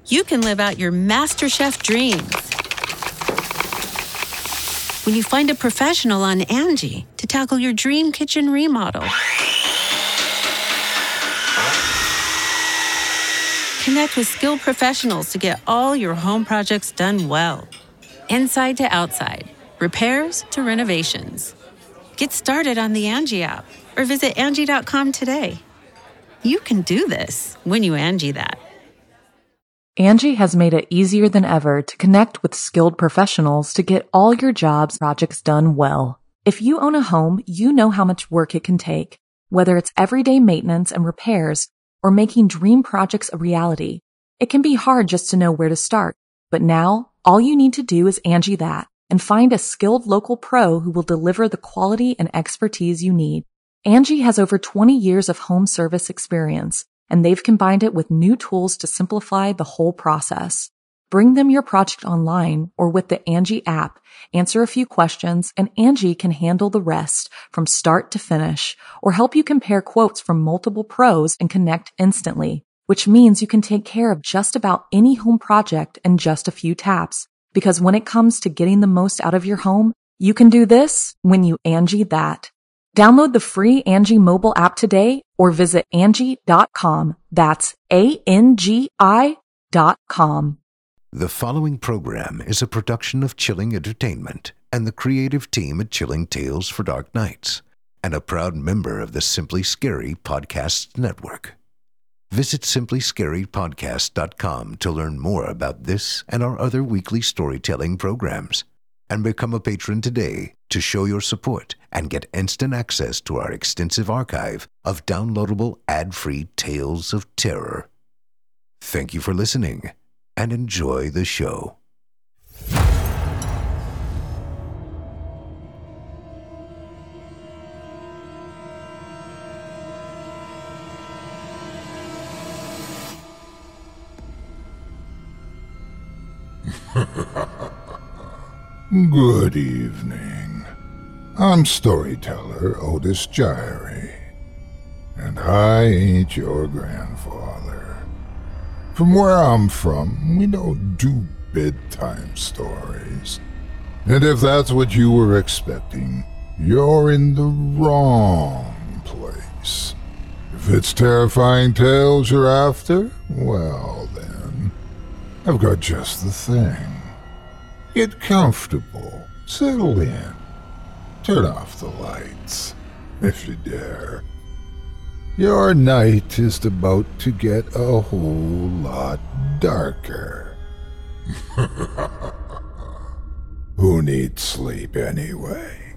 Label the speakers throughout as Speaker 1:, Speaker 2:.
Speaker 1: you can live out your MasterChef dreams when you find a professional on Angie to tackle your dream kitchen remodel. Connect with skilled professionals to get all your home projects done well. Inside to outside, repairs to renovations. Get started on the Angie app or visit Angie.com today. You can do this when you Angie that.
Speaker 2: Angie has made it easier than ever to connect with skilled professionals to get all your jobs projects done well. If you own a home, you know how much work it can take, whether it's everyday maintenance and repairs or making dream projects a reality. It can be hard just to know where to start, but now all you need to do is Angie that and find a skilled local pro who will deliver the quality and expertise you need. Angie has over 20 years of home service experience, and they've combined it with new tools to simplify the whole process. Bring them your project online or with the Angie app, answer a few questions, and Angie can handle the rest from start to finish or help you compare quotes from multiple pros and connect instantly, which means you can take care of just about any home project in just a few taps. Because when it comes to getting the most out of your home, you can do this when you Angie that. Download the free Angie mobile app today or visit Angie.com. That's ANGI.com.
Speaker 3: The following program is a production of Chilling Entertainment and the creative team at Chilling Tales for Dark Nights, and a proud member of the Simply Scary Podcasts Network. Visit simplyscarypodcast.com to learn more about this and our other weekly storytelling programs, and become a patron today to show your support and get instant access to our extensive archive of downloadable ad-free tales of terror. Thank you for listening and enjoy the show.
Speaker 4: Good evening. I'm storyteller Otis Gyrie, and I ain't your grandfather. From where I'm from, we don't do bedtime stories. And if that's what you were expecting, you're in the wrong place. If it's terrifying tales you're after, well then, I've got just the thing. Get comfortable, settle in, turn off the lights, if you dare. Your night is about to get a whole lot darker. Who needs sleep anyway?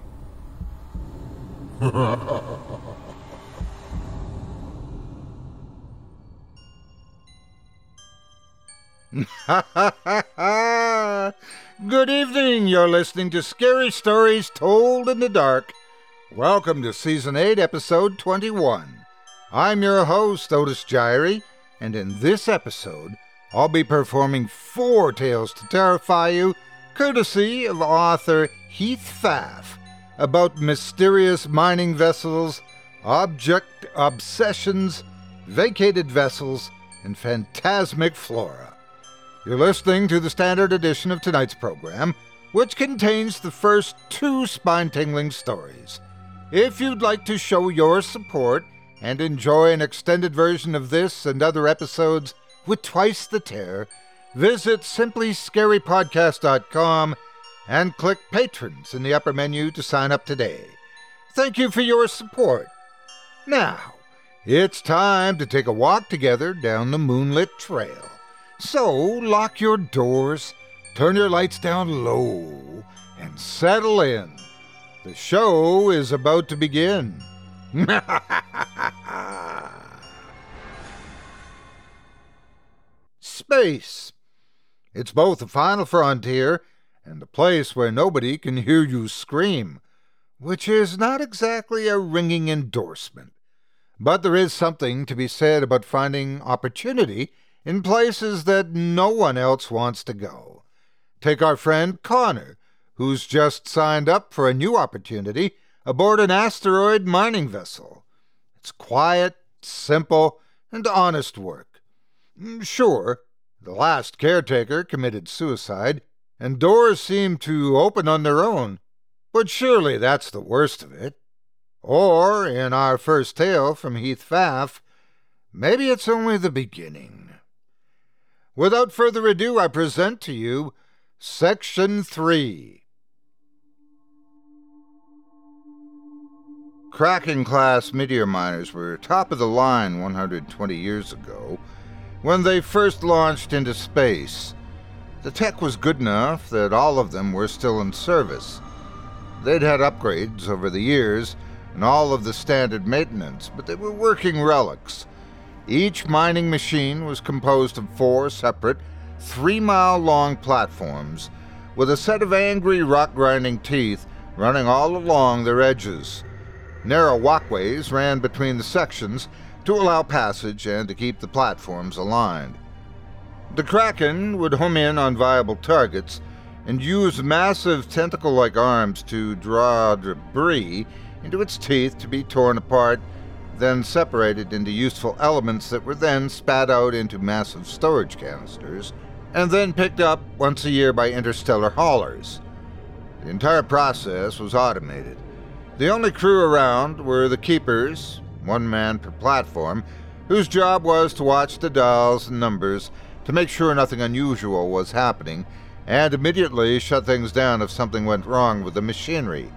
Speaker 5: Good evening, you're listening to Scary Stories Told in the Dark. Welcome to Season 8, Episode 21. I'm your host, Otis Gyrie, and in this episode, I'll be performing 4 tales to terrify you, courtesy of author Heath Pfaff, about mysterious mining vessels, object obsessions, vacated vessels, and phantasmic flora. You're listening to the standard edition of tonight's program, which contains the first 2 spine-tingling stories. If you'd like to show your support and enjoy an extended version of this and other episodes with twice the terror, visit simplyscarypodcast.com and click Patrons in the upper menu to sign up today. Thank you for your support. Now, it's time to take a walk together down the moonlit trail. So, lock your doors, turn your lights down low, and settle in. The show is about to begin. Space. It's both a final frontier and a place where nobody can hear you scream, which is not exactly a ringing endorsement. But there is something to be said about finding opportunity in places that no one else wants to go. Take our friend Connor, who's just signed up for a new opportunity aboard an asteroid mining vessel. It's quiet, simple, and honest work. Sure, The last caretaker committed suicide, and doors seemed to open on their own. But surely that's the worst of it. Or, in our first tale from Heath Pfaff, maybe it's only the beginning. Without further ado, I present to you Section 3. Kraken-class meteor miners were top of the line 120 years ago when they first launched into space. The tech was good enough that all of them were still in service. They'd had upgrades over the years and all of the standard maintenance, but they were working relics. Each mining machine was composed of 4 separate, 3-mile-long platforms with a set of angry rock-grinding teeth running all along their edges. Narrow walkways ran between the sections to allow passage and to keep the platforms aligned. The Kraken would home in on viable targets and use massive tentacle-like arms to draw debris into its teeth to be torn apart, then separated into useful elements that were then spat out into massive storage canisters, and then picked up once a year by interstellar haulers. The entire process was automated. The only crew around were the keepers, 1 man per platform, whose job was to watch the dials and numbers to make sure nothing unusual was happening, and immediately shut things down if something went wrong with the machinery.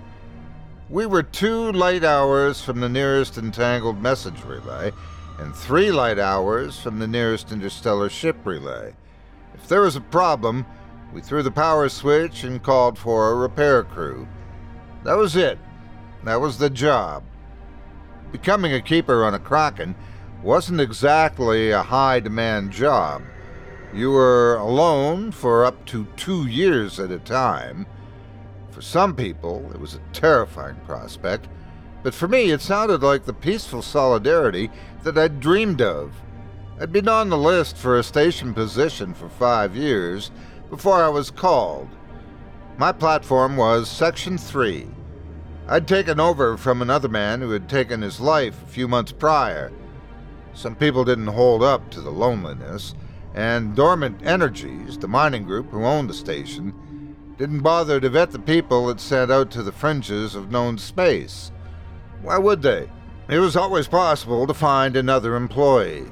Speaker 5: We were 2 light hours from the nearest entangled message relay, and 3 light hours from the nearest interstellar ship relay. If there was a problem, we threw the power switch and called for a repair crew. That was it. That was the job. Becoming a keeper on a Kraken wasn't exactly a high-demand job. You were alone for up to 2 years at a time. For some people, it was a terrifying prospect, but for me it sounded like the peaceful solidarity that I'd dreamed of. I'd been on the list for a station position for 5 years before I was called. My platform was Section 3. I'd taken over from another man who had taken his life a few months prior. Some people didn't hold up to the loneliness, and Dormant Energies, the mining group who owned the station, didn't bother to vet the people it sent out to the fringes of known space. Why would they? It was always possible to find another employee.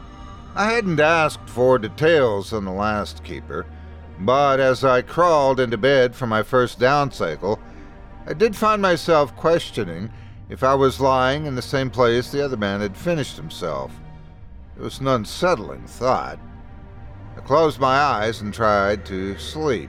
Speaker 5: I hadn't asked for details on the last keeper, but as I crawled into bed for my first down cycle, I did find myself questioning if I was lying in the same place the other man had finished himself. It was an unsettling thought. I closed my eyes and tried to sleep.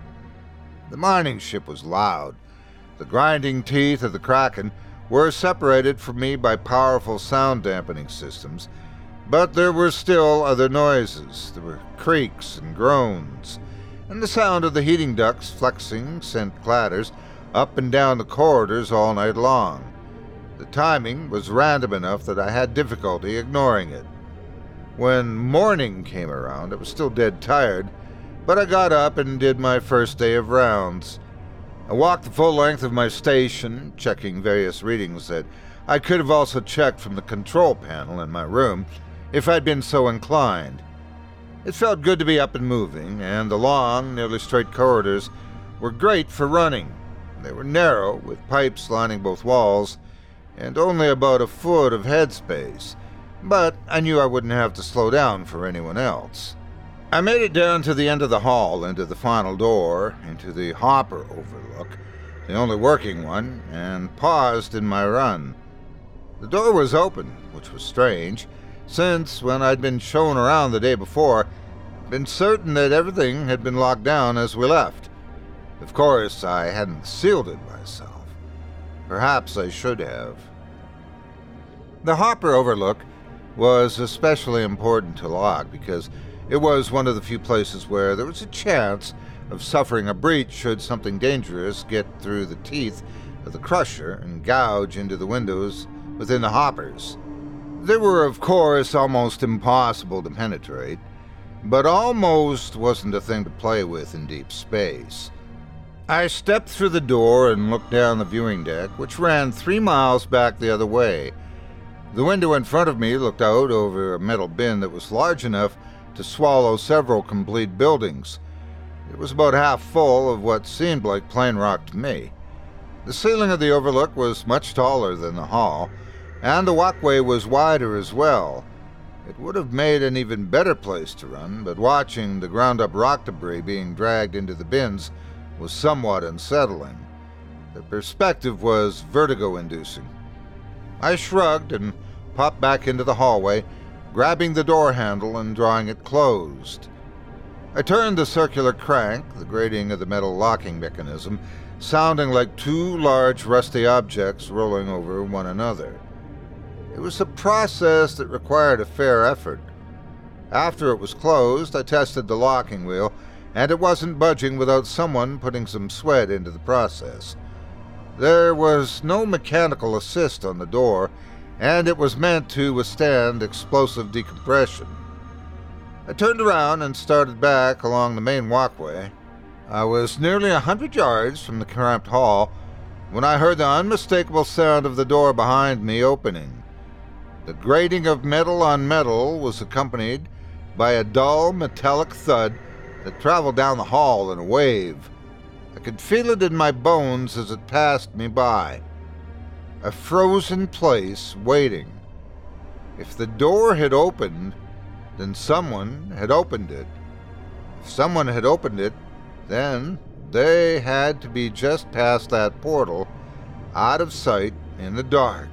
Speaker 5: The mining ship was loud. The grinding teeth of the Kraken were separated from me by powerful sound dampening systems, but there were still other noises. There were creaks and groans, and the sound of the heating ducts flexing sent clatters up and down the corridors all night long. The timing was random enough that I had difficulty ignoring it. When morning came around, I was still dead tired, but I got up and did my first day of rounds. I walked the full length of my station, checking various readings that I could have also checked from the control panel in my room if I'd been so inclined. It felt good to be up and moving, and the long, nearly straight corridors were great for running. They were narrow, with pipes lining both walls, and only about a foot of headspace, but I knew I wouldn't have to slow down for anyone else. I made it down to the end of the hall, into the final door, into the hopper overlook, the only working one, and paused in my run. The door was open, which was strange, since when I'd been shown around the day before, I'd been certain that everything had been locked down as we left. Of course, I hadn't sealed it myself. Perhaps I should have. The hopper overlook was especially important to lock because it was one of the few places where there was a chance of suffering a breach should something dangerous get through the teeth of the crusher and gouge into the windows within the hoppers. They were, of course, almost impossible to penetrate, but almost wasn't a thing to play with in deep space. I stepped through the door and looked down the viewing deck, which ran 3 miles back the other way. The window in front of me looked out over a metal bin that was large enough to swallow several complete buildings. It was about half full of what seemed like plain rock to me. The ceiling of the overlook was much taller than the hall, and the walkway was wider as well. It would have made an even better place to run, but watching the ground-up rock debris being dragged into the bins was somewhat unsettling. The perspective was vertigo-inducing. I shrugged and popped back into the hallway, grabbing the door handle and drawing it closed. I turned the circular crank, the grating of the metal locking mechanism, sounding like two large rusty objects rolling over one another. It was a process that required a fair effort. After it was closed, I tested the locking wheel, and it wasn't budging without someone putting some sweat into the process. There was no mechanical assist on the door, and it was meant to withstand explosive decompression. I turned around and started back along the main walkway. I was nearly 100 yards from the cramped hall when I heard the unmistakable sound of the door behind me opening. The grating of metal on metal was accompanied by a dull metallic thud that traveled down the hall in a wave. I could feel it in my bones as it passed me by. A frozen place waiting. If the door had opened, then someone had opened it. If someone had opened it, then they had to be just past that portal, out of sight in the dark.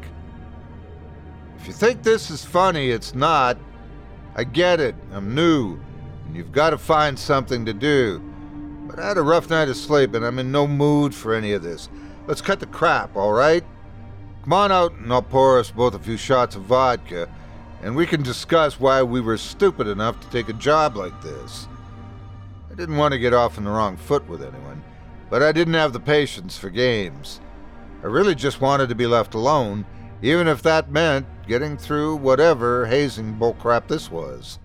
Speaker 5: If you think this is funny, it's not. I get it. I'm new, and you've got to find something to do. But I had a rough night of sleep, and I'm in no mood for any of this. Let's cut the crap, all right? Come on out, and I'll pour us both a few shots of vodka, and we can discuss why we were stupid enough to take a job like this. I didn't want to get off on the wrong foot with anyone, but I didn't have the patience for games. I really just wanted to be left alone, even if that meant getting through whatever hazing bullcrap this was.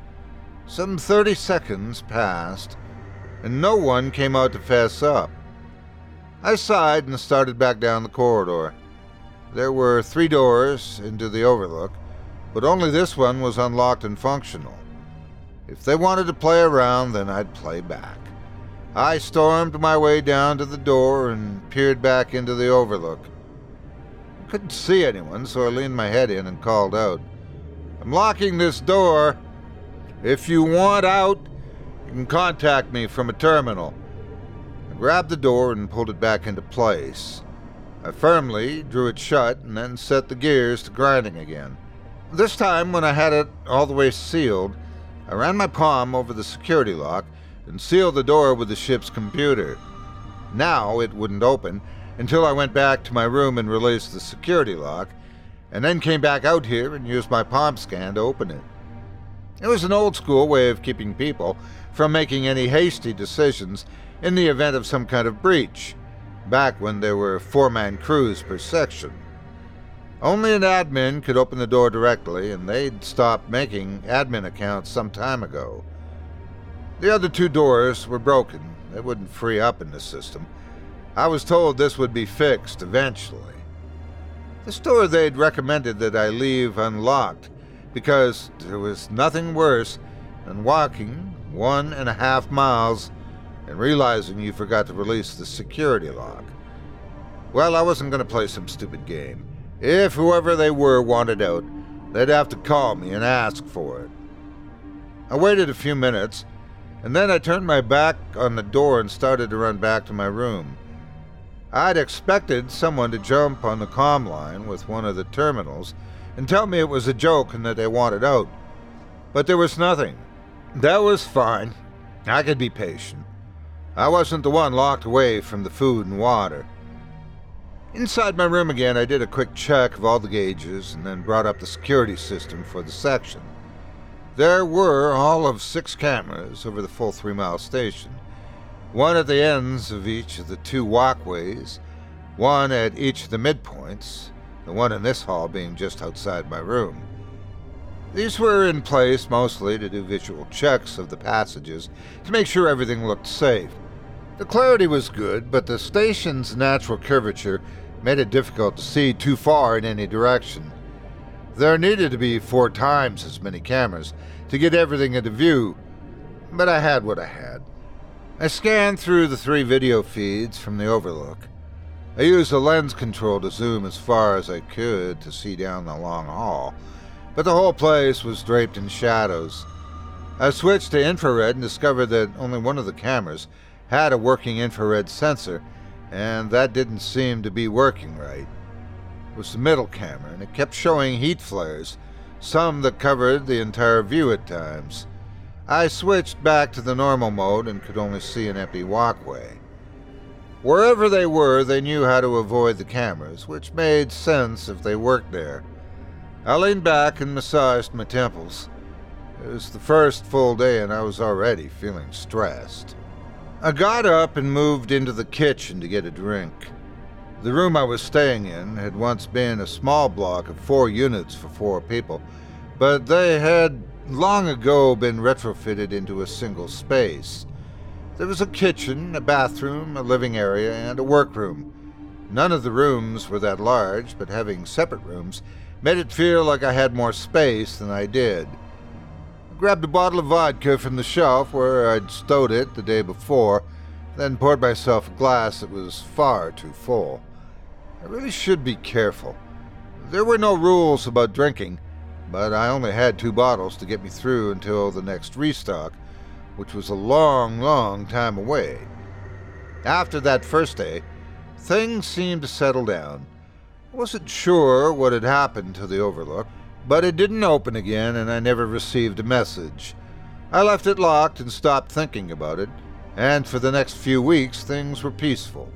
Speaker 5: Some 30 seconds passed, and no one came out to fess up. I sighed and started back down the corridor. There were 3 doors into the overlook, but only this one was unlocked and functional. If they wanted to play around, then I'd play back. I stormed my way down to the door and peered back into the overlook. I couldn't see anyone, so I leaned my head in and called out, "I'm locking this door. If you want out, you can contact me from a terminal." I grabbed the door and pulled it back into place. I firmly drew it shut and then set the gears to grinding again. This time, when I had it all the way sealed, I ran my palm over the security lock and sealed the door with the ship's computer. Now it wouldn't open until I went back to my room and released the security lock, and then came back out here and used my palm scan to open it. It was an old-school way of keeping people from making any hasty decisions in the event of some kind of breach, back when there were 4-man crews per section. Only an admin could open the door directly, and they'd stopped making admin accounts some time ago. The other 2 doors were broken. They wouldn't free up in the system. I was told this would be fixed eventually. This door they'd recommended that I leave unlocked, because there was nothing worse than walking 1.5 miles and realizing you forgot to release the security lock. Well, I wasn't going to play some stupid game. If whoever they were wanted out, they'd have to call me and ask for it. I waited a few minutes, and then I turned my back on the door and started to run back to my room. I'd expected someone to jump on the comm line with one of the terminals and tell me it was a joke and that they wanted out. But there was nothing. That was fine. I could be patient. I wasn't the one locked away from the food and water. Inside my room again, I did a quick check of all the gauges and then brought up the security system for the section. There were all of 6 cameras over the full 3-mile station. 1 at the ends of each of the 2 walkways, 1 at each of the midpoints, the one in this hall being just outside my room. These were in place mostly to do visual checks of the passages to make sure everything looked safe. The clarity was good, but the station's natural curvature made it difficult to see too far in any direction. There needed to be 4 times as many cameras to get everything into view, but I had what I had. I scanned through the 3 video feeds from the overlook. I used the lens control to zoom as far as I could to see down the long hall, but the whole place was draped in shadows. I switched to infrared and discovered that only one of the cameras had a working infrared sensor, and that didn't seem to be working right. It was the middle camera, and it kept showing heat flares, some that covered the entire view at times. I switched back to the normal mode and could only see an empty walkway. Wherever they were, they knew how to avoid the cameras, which made sense if they worked there. I leaned back and massaged my temples. It was the first full day and I was already feeling stressed. I got up and moved into the kitchen to get a drink. The room I was staying in had once been a small block of 4 units for 4 people, but they had long ago been retrofitted into a single space. There was a kitchen, a bathroom, a living area, and a workroom. None of the rooms were that large, but having separate rooms made it feel like I had more space than I did. I grabbed a bottle of vodka from the shelf where I'd stowed it the day before, then poured myself a glass that was far too full. I really should be careful. There were no rules about drinking, but I only had 2 bottles to get me through until the next restock, which was a long, long time away. After that first day, things seemed to settle down. I wasn't sure what had happened to the Overlook, but it didn't open again and I never received a message. I left it locked and stopped thinking about it, and for the next few weeks things were peaceful.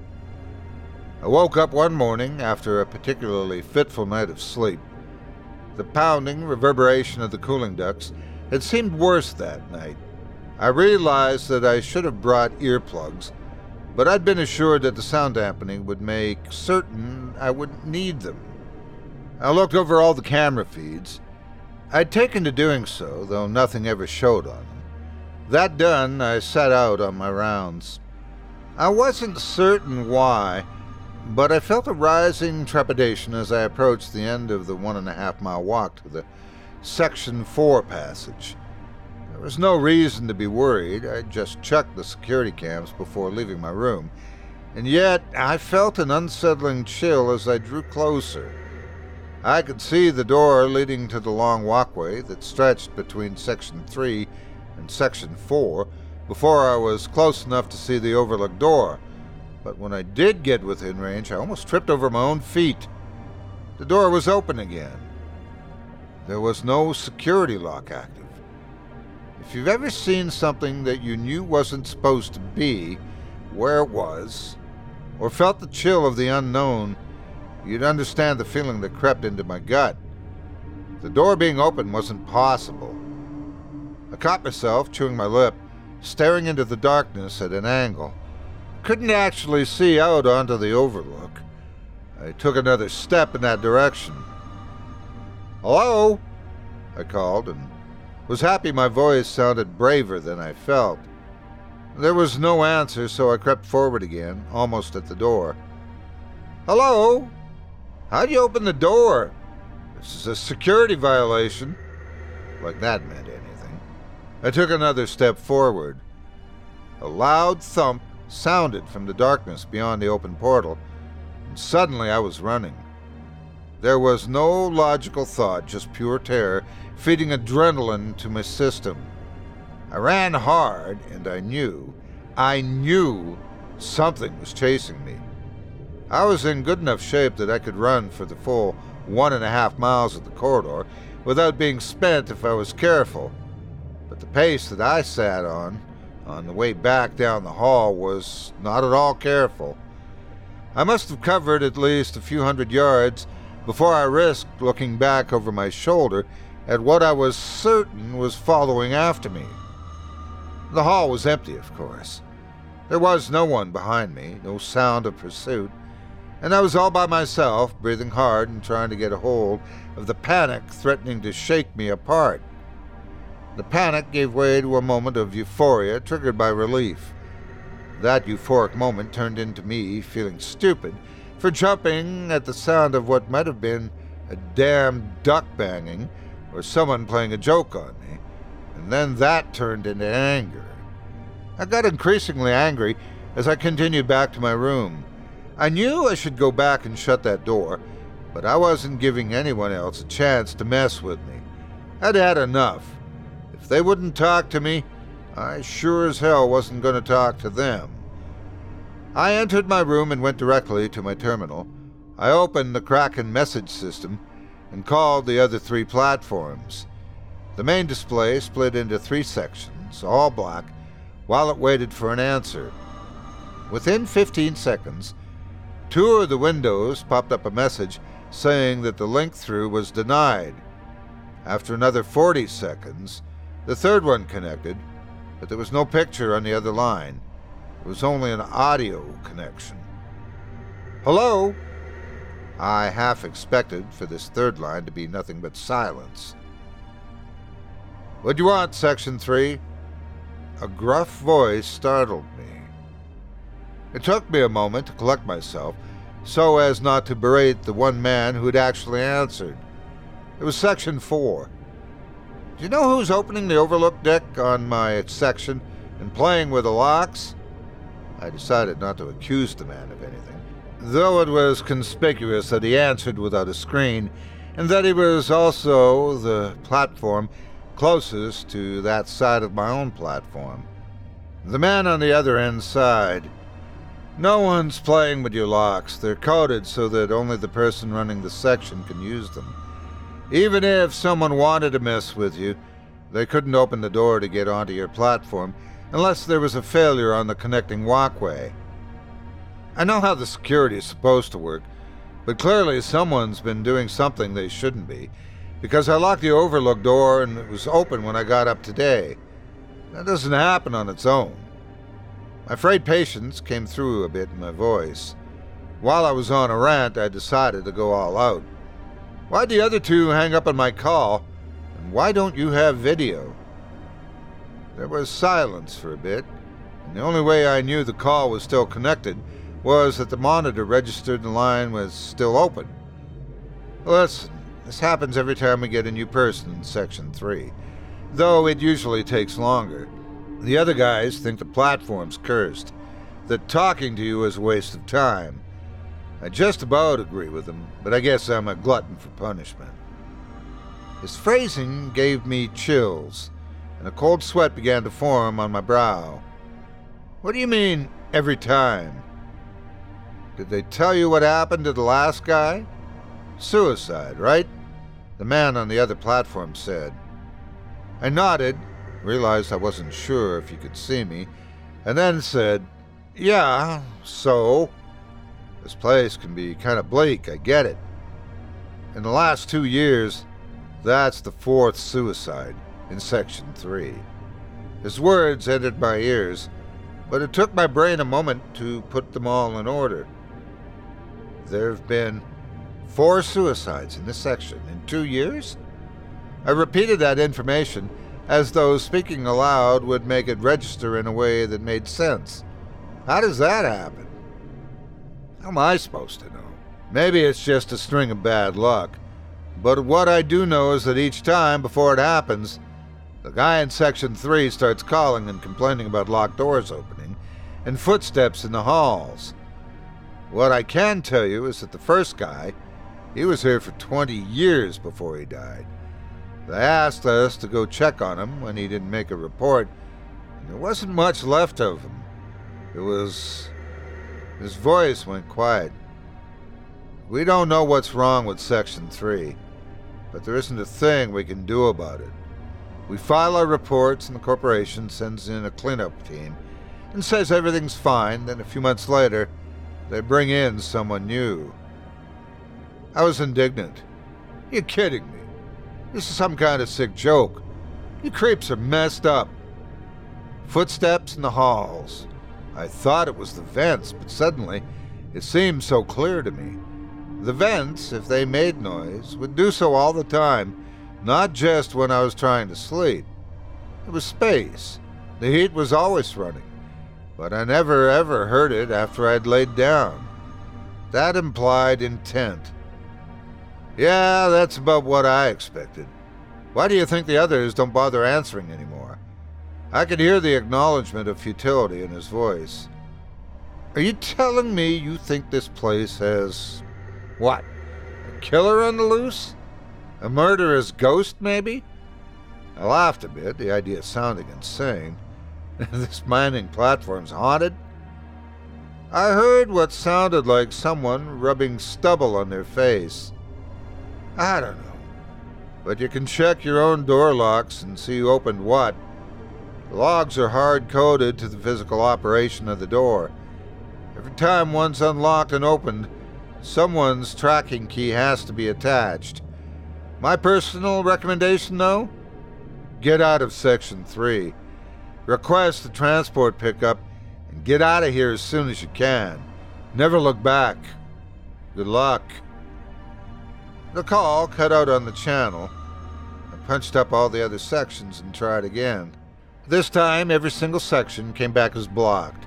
Speaker 5: I woke up one morning after a particularly fitful night of sleep. The pounding reverberation of the cooling ducts had seemed worse that night. I realized that I should have brought earplugs, but I'd been assured that the sound dampening would make certain I wouldn't need them. I looked over all the camera feeds. I'd taken to doing so, though nothing ever showed on them. That done, I set out on my rounds. I wasn't certain why, but I felt a rising trepidation as I approached the end of the 1.5-mile walk to the Section 4 passage. There was no reason to be worried. I'd just checked the security cams before leaving my room, and yet I felt an unsettling chill as I drew closer. I could see the door leading to the long walkway that stretched between Section 3 and Section 4 before I was close enough to see the overlook door, but when I did get within range, I almost tripped over my own feet. The door was open again. There was no security lock active. If you've ever seen something that you knew wasn't supposed to be where it was, or felt the chill of the unknown, you'd understand the feeling that crept into my gut. The door being open wasn't possible. I caught myself chewing my lip, staring into the darkness at an angle. I couldn't actually see out onto the overlook. I took another step in that direction. "Hello?" I called, and was happy my voice sounded braver than I felt. There was no answer, so I crept forward again, almost at the door. "Hello? How'd you open the door? This is a security violation." Like that meant anything. I took another step forward. A loud thump sounded from the darkness beyond the open portal, and suddenly I was running. There was no logical thought, just pure terror, feeding adrenaline to my system. I ran hard, and I knew something was chasing me. I was in good enough shape that I could run for the full 1.5 miles of the corridor without being spent if I was careful. But the pace that I sat on the way back down the hall was not at all careful. I must have covered at least a few hundred yards before I risked looking back over my shoulder at what I was certain was following after me. The hall was empty, of course. There was no one behind me, no sound of pursuit, and I was all by myself, breathing hard and trying to get a hold of the panic threatening to shake me apart. The panic gave way to a moment of euphoria triggered by relief. That euphoric moment turned into me feeling stupid for jumping at the sound of what might have been a damn duck banging, or someone playing a joke on me, and then that turned into anger. I got increasingly angry as I continued back to my room. I knew I should go back and shut that door, but I wasn't giving anyone else a chance to mess with me. I'd had enough. If they wouldn't talk to me, I sure as hell wasn't going to talk to them. I entered my room and went directly to my terminal. I opened the Kraken message system and called the other 3 platforms. The main display split into 3 sections, all black, while it waited for an answer. Within 15 seconds, 2 of the windows popped up a message saying that the link through was denied. After another 40 seconds, the 3rd one connected, but there was no picture on the other line. It was only an audio connection. Hello? I half expected for this 3rd line to be nothing but silence. What do you want, Section 3? A gruff voice startled me. It took me a moment to collect myself, so as not to berate the one man who'd actually answered. It was Section 4. Do you know who's opening the overlook deck on my section and playing with the locks? I decided not to accuse the man of anything, though it was conspicuous that he answered without a screen, and that he was also the platform closest to that side of my own platform. The man on the other end sighed. No one's playing with your locks. They're coded so that only the person running the section can use them. Even if someone wanted to mess with you, they couldn't open the door to get onto your platform unless there was a failure on the connecting walkway. I know how the security is supposed to work, but clearly someone's been doing something they shouldn't be, because I locked the overlook door and it was open when I got up today. That doesn't happen on its own. My frayed patience came through a bit in my voice. While I was on a rant, I decided to go all out. Why'd the other 2 hang up on my call, and why don't you have video? There was silence for a bit, and the only way I knew the call was still connected was that the monitor registered the line was still open. Listen, this happens every time we get a new person in Section 3, though it usually takes longer. The other guys think the platform's cursed, that talking to you is a waste of time. I just about agree with them, but I guess I'm a glutton for punishment. His phrasing gave me chills, and a cold sweat began to form on my brow. What do you mean, every time? Did they tell you what happened to the last guy? Suicide, right? The man on the other platform said. I nodded, realized I wasn't sure if he could see me, and then said, Yeah, so? This place can be kind of bleak, I get it. In the last 2 years, that's the 4th suicide in Section 3. His words entered my ears, but it took my brain a moment to put them all in order. There have been 4 suicides in this section in 2 years? I repeated that information as though speaking aloud would make it register in a way that made sense. How does that happen? How am I supposed to know? Maybe it's just a string of bad luck. But what I do know is that each time before it happens, the guy in Section 3 starts calling and complaining about locked doors opening and footsteps in the halls. What I can tell you is that the first guy, he was here for 20 years before he died. They asked us to go check on him when he didn't make a report, and there wasn't much left of him. His voice went quiet. We don't know what's wrong with Section 3, but there isn't a thing we can do about it. We file our reports and the corporation sends in a cleanup team and says everything's fine, then a few months later, they bring in someone new. I was indignant. You're kidding me. This is some kind of sick joke. You creeps are messed up. Footsteps in the halls. I thought it was the vents, but suddenly it seemed so clear to me. The vents, if they made noise, would do so all the time, not just when I was trying to sleep. It was space. The heat was always running, but I never ever heard it after I'd laid down. That implied intent. Yeah, that's about what I expected. Why do you think the others don't bother answering anymore? I could hear the acknowledgement of futility in his voice. Are you telling me you think this place has... what? A killer on the loose? A murderous ghost, maybe? I laughed a bit, the idea sounding insane. This mining platform's haunted? I heard what sounded like someone rubbing stubble on their face. I don't know. But you can check your own door locks and see who opened what. The logs are hard-coded to the physical operation of the door. Every time one's unlocked and opened, someone's tracking key has to be attached. My personal recommendation, though? Get out of Section 3. Request a transport pickup and get out of here as soon as you can. Never look back. Good luck. The call cut out on the channel. I punched up all the other sections and tried again. This time, every single section came back as blocked.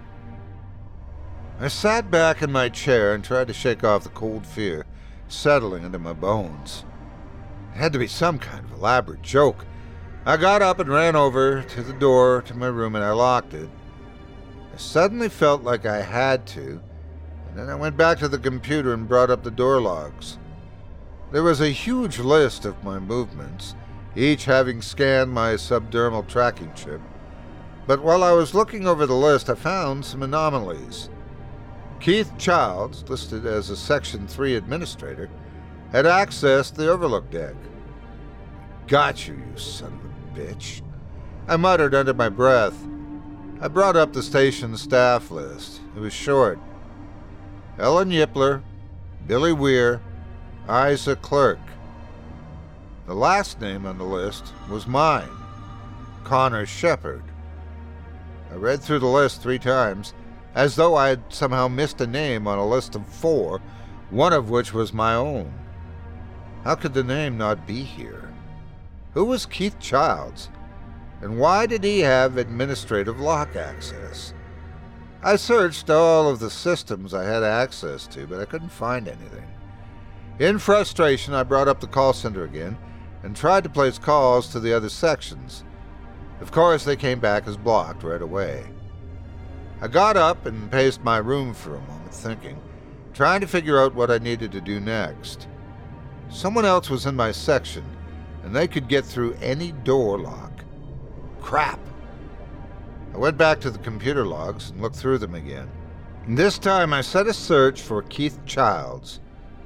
Speaker 5: I sat back in my chair and tried to shake off the cold fear settling into my bones. It had to be some kind of elaborate joke. I got up and ran over to the door to my room and I locked it. I suddenly felt like I had to, and then I went back to the computer and brought up the door logs. There was a huge list of my movements, each having scanned my subdermal tracking chip. But while I was looking over the list, I found some anomalies. Keith Childs, listed as a Section 3 administrator, had accessed the overlook deck. Got you, you son of a bitch, I muttered under my breath. I brought up the station staff list. It was short. Ellen Yipler, Billy Weir, Isa Clerk. The last name on the list was mine, Connor Shepard. I read through the list 3 times, as though I had somehow missed a name on a list of 4, one of which was my own. How could the name not be here? Who was Keith Childs? And why did he have administrative lock access? I searched all of the systems I had access to, but I couldn't find anything. In frustration, I brought up the call center again and tried to place calls to the other sections. Of course, they came back as blocked right away. I got up and paced my room for a moment, thinking, trying to figure out what I needed to do next. Someone else was in my section, and they could get through any door lock. Crap! I went back to the computer logs and looked through them again. And this time I set a search for Keith Childs.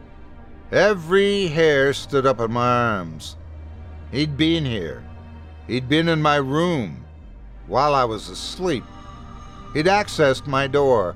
Speaker 5: Every hair stood up on my arms. He'd been here. He'd been in my room while I was asleep. He'd accessed my door.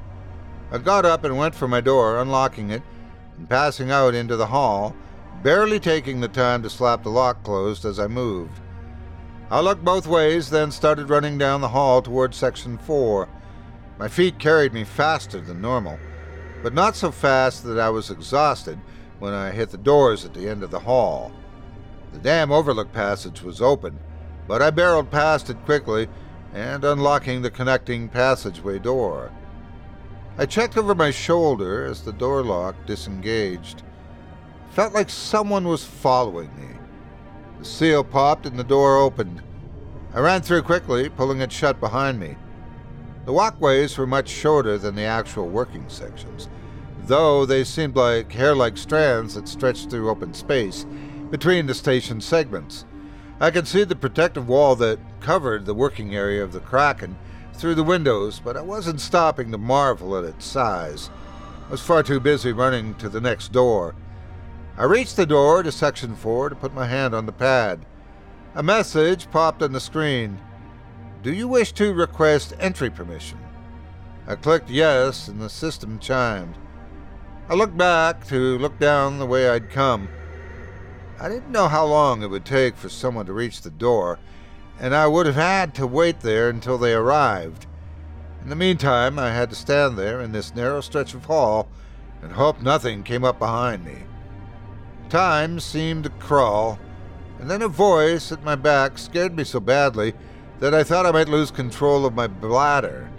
Speaker 5: I got up and went for my door, unlocking it and passing out into the hall, barely taking the time to slap the lock closed as I moved. I looked both ways, then started running down the hall toward Section 4. My feet carried me faster than normal, but not so fast that I was exhausted when I hit the doors at the end of the hall. The damn overlook passage was open, but I barreled past it quickly and unlocking the connecting passageway door. I checked over my shoulder as the door lock disengaged. It felt like someone was following me. The seal popped and the door opened. I ran through quickly, pulling it shut behind me. The walkways were much shorter than the actual working sections, though they seemed like hair-like strands that stretched through open space between the station segments. I could see the protective wall that covered the working area of the Kraken through the windows, but I wasn't stopping to marvel at its size. I was far too busy running to the next door. I reached the door to Section 4 to put my hand on the pad. A message popped on the screen. Do you wish to request entry permission? I clicked yes, and the system chimed. I looked back to look down the way I'd come. I didn't know how long it would take for someone to reach the door, and I would have had to wait there until they arrived. In the meantime, I had to stand there in this narrow stretch of hall and hope nothing came up behind me. Time seemed to crawl, and then a voice at my back scared me so badly that I thought I might lose control of my bladder.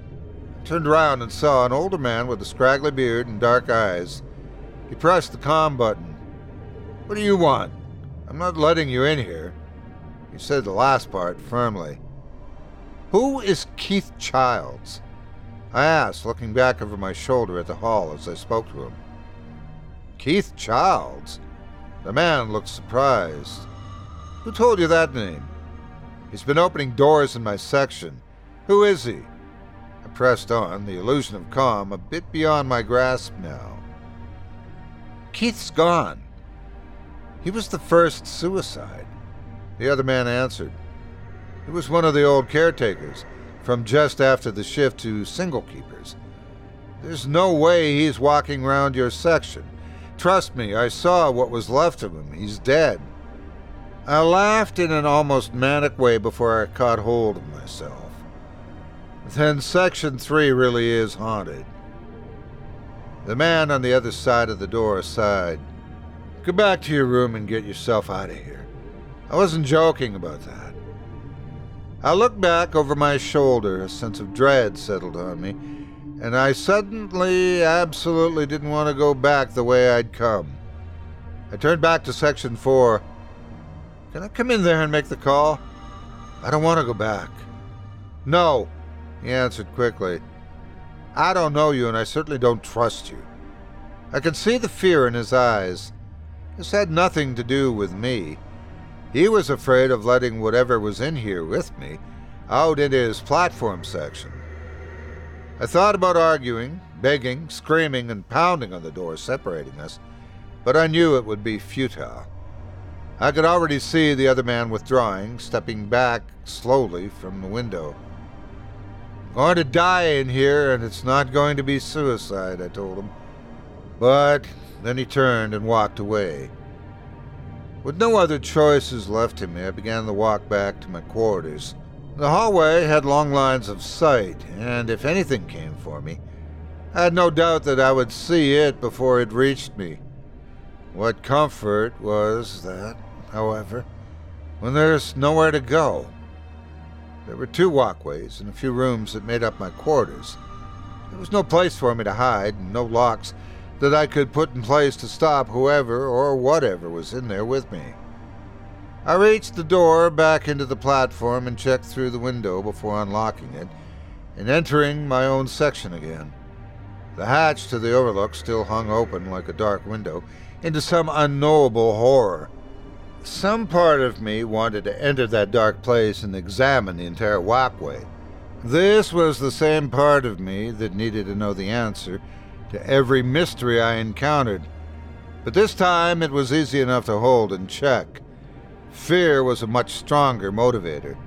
Speaker 5: I turned around and saw an older man with a scraggly beard and dark eyes. He pressed the comm button. What do you want? I'm not letting you in here." He said the last part firmly. "Who is Keith Childs?" I asked, looking back over my shoulder at the hall as I spoke to him. "Keith Childs?" The man looked surprised. "Who told you that name?" "He's been opening doors in my section. Who is he?" I pressed on, the illusion of calm a bit beyond my grasp now. "Keith's gone. He was the first suicide." The other man answered. "He was one of the old caretakers, from just after the shift to single keepers. There's no way he's walking around your section. Trust me, I saw what was left of him. He's dead." I laughed in an almost manic way before I caught hold of myself. "Then Section 3 really is haunted." The man on the other side of the door sighed. "Go back to your room and get yourself out of here. I wasn't joking about that." I looked back over my shoulder. A sense of dread settled on me, and I suddenly absolutely didn't want to go back the way I'd come. I turned back to Section 4. "Can I come in there and make the call?" "I don't want to go back." "No," he answered quickly. "I don't know you, and I certainly don't trust you." I could see the fear in his eyes. This had nothing to do with me. He was afraid of letting whatever was in here with me out into his platform section. I thought about arguing, begging, screaming, and pounding on the door separating us, but I knew it would be futile. I could already see the other man withdrawing, stepping back slowly from the window. "I'm going to die in here, and it's not going to be suicide," I told him. But then he turned and walked away. With no other choices left to me, I began the walk back to my quarters. The hallway had long lines of sight, and if anything came for me, I had no doubt that I would see it before it reached me. What comfort was that, however, when there's nowhere to go. There were 2 walkways and a few rooms that made up my quarters. There was no place for me to hide, and no locks that I could put in place to stop whoever or whatever was in there with me. I reached the door back into the platform and checked through the window before unlocking it and entering my own section again. The hatch to the overlook still hung open like a dark window into some unknowable horror. Some part of me wanted to enter that dark place and examine the entire walkway. This was the same part of me that needed to know the answer to every mystery I encountered. But this time it was easy enough to hold in check. Fear was a much stronger motivator.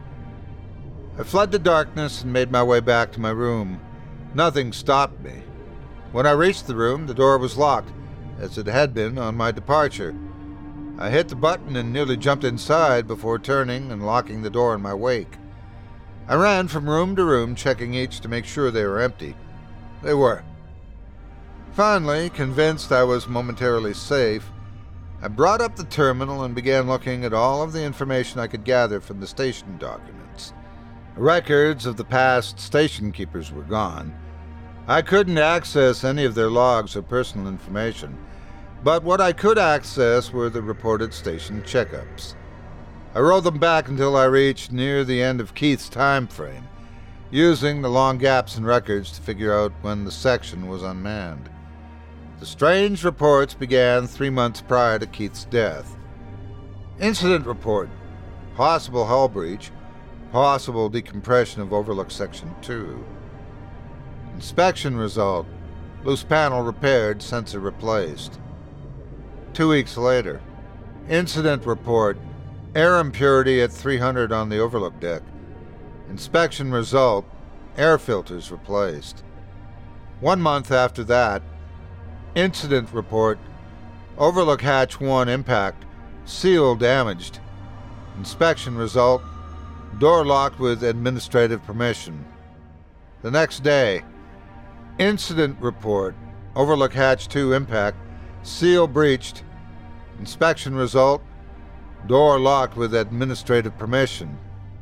Speaker 5: I fled the darkness and made my way back to my room. Nothing stopped me. When I reached the room, the door was locked, as it had been on my departure. I hit the button and nearly jumped inside before turning and locking the door in my wake. I ran from room to room, checking each to make sure they were empty. They were. Finally, convinced I was momentarily safe, I brought up the terminal and began looking at all of the information I could gather from the station documents. Records of the past station keepers were gone. I couldn't access any of their logs or personal information, but what I could access were the reported station checkups. I rolled them back until I reached near the end of Keith's time frame, using the long gaps in records to figure out when the section was unmanned. The strange reports began 3 months prior to Keith's death. Incident report: possible hull breach, possible decompression of Overlook Section 2. Inspection result: loose panel repaired, sensor replaced. 2 weeks later, incident report: air impurity at 300 on the Overlook deck. Inspection result: air filters replaced. 1 month after that, incident report: Overlook Hatch 1 impact, seal damaged. Inspection result: door locked with administrative permission. The next day, incident report: Overlook Hatch 2 impact, seal breached. Inspection result: door locked with administrative permission.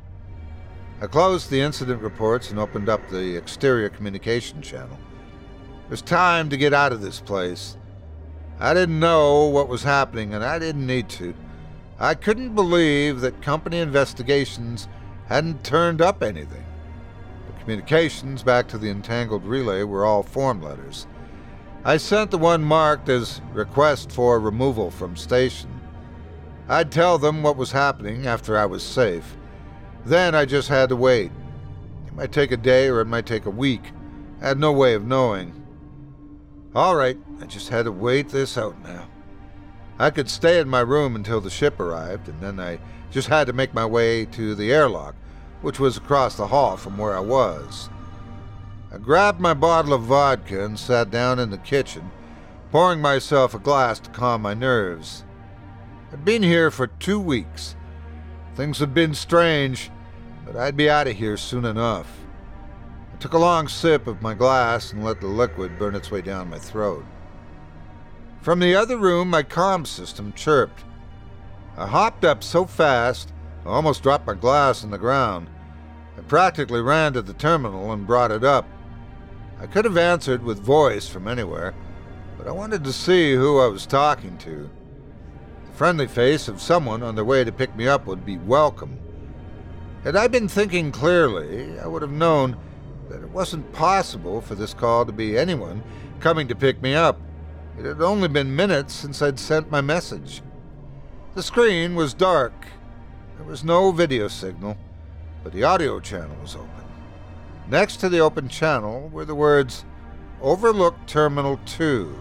Speaker 5: I closed the incident reports and opened up the exterior communication channel. There's time to get out of this place. I didn't know what was happening, and I didn't need to. I couldn't believe that company investigations hadn't turned up anything. The communications back to the entangled relay were all form letters. I sent the one marked as request for removal from station. I'd tell them what was happening after I was safe. Then I just had to wait. It might take a day or it might take a week. I had no way of knowing. All right, I just had to wait this out now. I could stay in my room until the ship arrived, and then I just had to make my way to the airlock, which was across the hall from where I was. I grabbed my bottle of vodka and sat down in the kitchen, pouring myself a glass to calm my nerves. I'd been here for 2 weeks. Things had been strange, but I'd be out of here soon enough. I took a long sip of my glass and let the liquid burn its way down my throat. From the other room, my comm system chirped. I hopped up so fast, I almost dropped my glass on the ground. I practically ran to the terminal and brought it up. I could have answered with voice from anywhere, but I wanted to see who I was talking to. The friendly face of someone on their way to pick me up would be welcome. Had I been thinking clearly, I would have known that it wasn't possible for this call to be anyone coming to pick me up. It had only been minutes since I'd sent my message. The screen was dark. There was no video signal, but the audio channel was open. Next to the open channel were the words, "Overlook Terminal 2.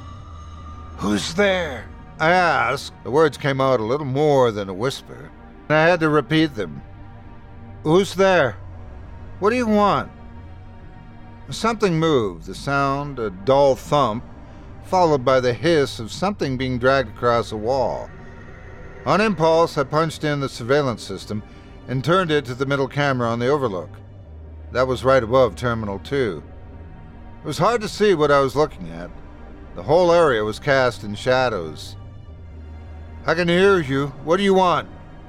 Speaker 5: "Who's there?" I asked. The words came out a little more than a whisper, and I had to repeat them. "Who's there? What do you want?" Something moved, the sound a dull thump, followed by the hiss of something being dragged across a wall. On impulse, I punched in the surveillance system and turned it to the middle camera on the overlook. That was right above Terminal 2. It was hard to see what I was looking at. The whole area was cast in shadows. "I can hear you. What do you want?"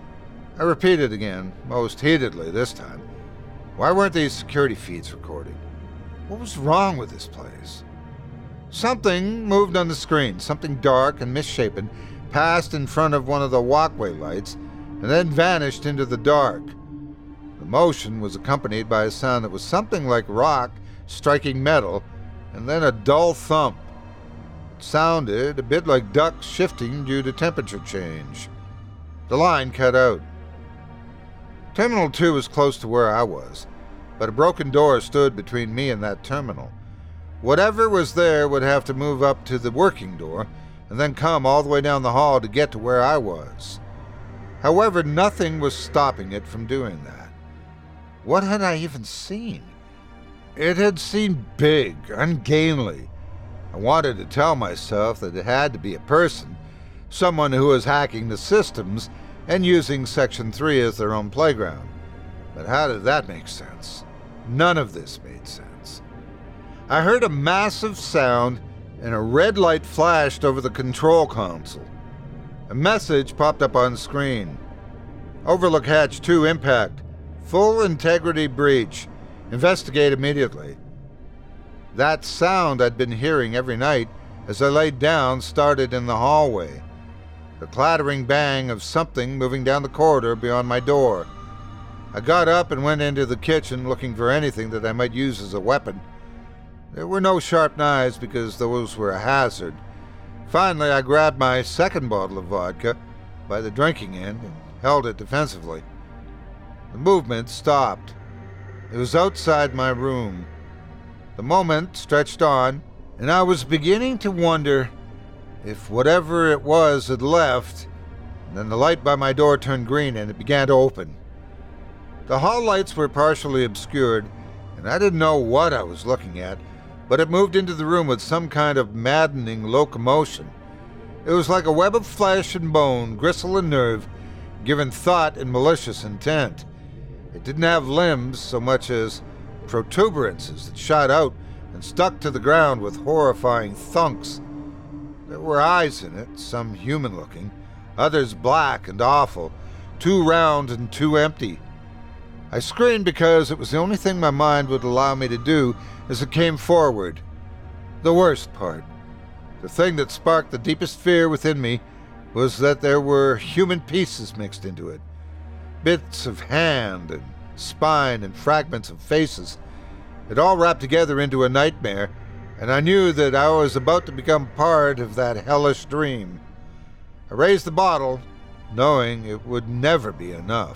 Speaker 5: I repeated again, most heatedly this time. Why weren't these security feeds recording? What was wrong with this place? Something moved on the screen, something dark and misshapen, passed in front of one of the walkway lights, and then vanished into the dark. The motion was accompanied by a sound that was something like rock striking metal, and then a dull thump. It sounded a bit like ducts shifting due to temperature change. The line cut out. Terminal 2 was close to where I was, but a broken door stood between me and that terminal. Whatever was there would have to move up to the working door and then come all the way down the hall to get to where I was. However, nothing was stopping it from doing that. What had I even seen? It had seemed big, ungainly. I wanted to tell myself that it had to be a person, someone who was hacking the systems and using Section 3 as their own playground. But how did that make sense? None of this made sense. I heard a massive sound and a red light flashed over the control console. A message popped up on screen. "Overlook Hatch 2 impact. Full integrity breach. Investigate immediately." That sound I'd been hearing every night as I laid down started in the hallway. The clattering bang of something moving down the corridor beyond my door. I got up and went into the kitchen looking for anything that I might use as a weapon. There were no sharp knives because those were a hazard. Finally, I grabbed my second bottle of vodka by the drinking end and held it defensively. The movement stopped. It was outside my room. The moment stretched on, and I was beginning to wonder if whatever it was had left. And then the light by my door turned green and it began to open. The hall lights were partially obscured, and I didn't know what I was looking at, but it moved into the room with some kind of maddening locomotion. It was like a web of flesh and bone, gristle and nerve, given thought and malicious intent. It didn't have limbs so much as protuberances that shot out and stuck to the ground with horrifying thunks. There were eyes in it, some human-looking, others black and awful, too round and too empty. I screamed because it was the only thing my mind would allow me to do as it came forward. The worst part. The thing that sparked the deepest fear within me was that there were human pieces mixed into it. Bits of hand and spine and fragments of faces. It all wrapped together into a nightmare, and I knew that I was about to become part of that hellish dream. I raised the bottle, knowing it would never be enough.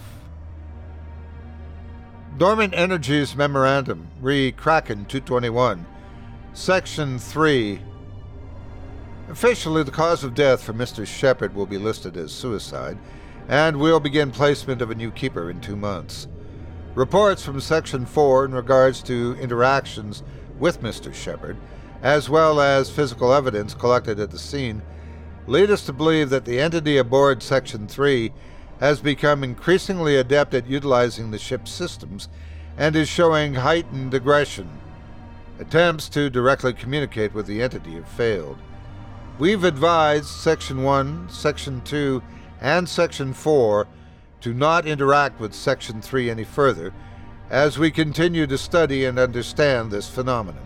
Speaker 5: Dormant Energies Memorandum, re Kraken 221, Section 3. Officially, the cause of death for Mr. Shepard will be listed as suicide, and we'll begin placement of a new keeper in 2 months. Reports from Section 4 in regards to interactions with Mr. Shepard, as well as physical evidence collected at the scene, lead us to believe that the entity aboard Section 3 has become increasingly adept at utilizing the ship's systems and is showing heightened aggression. Attempts to directly communicate with the entity have failed. We've advised Section 1, Section 2, and Section 4 to not interact with Section 3 any further as we continue to study and understand this phenomenon.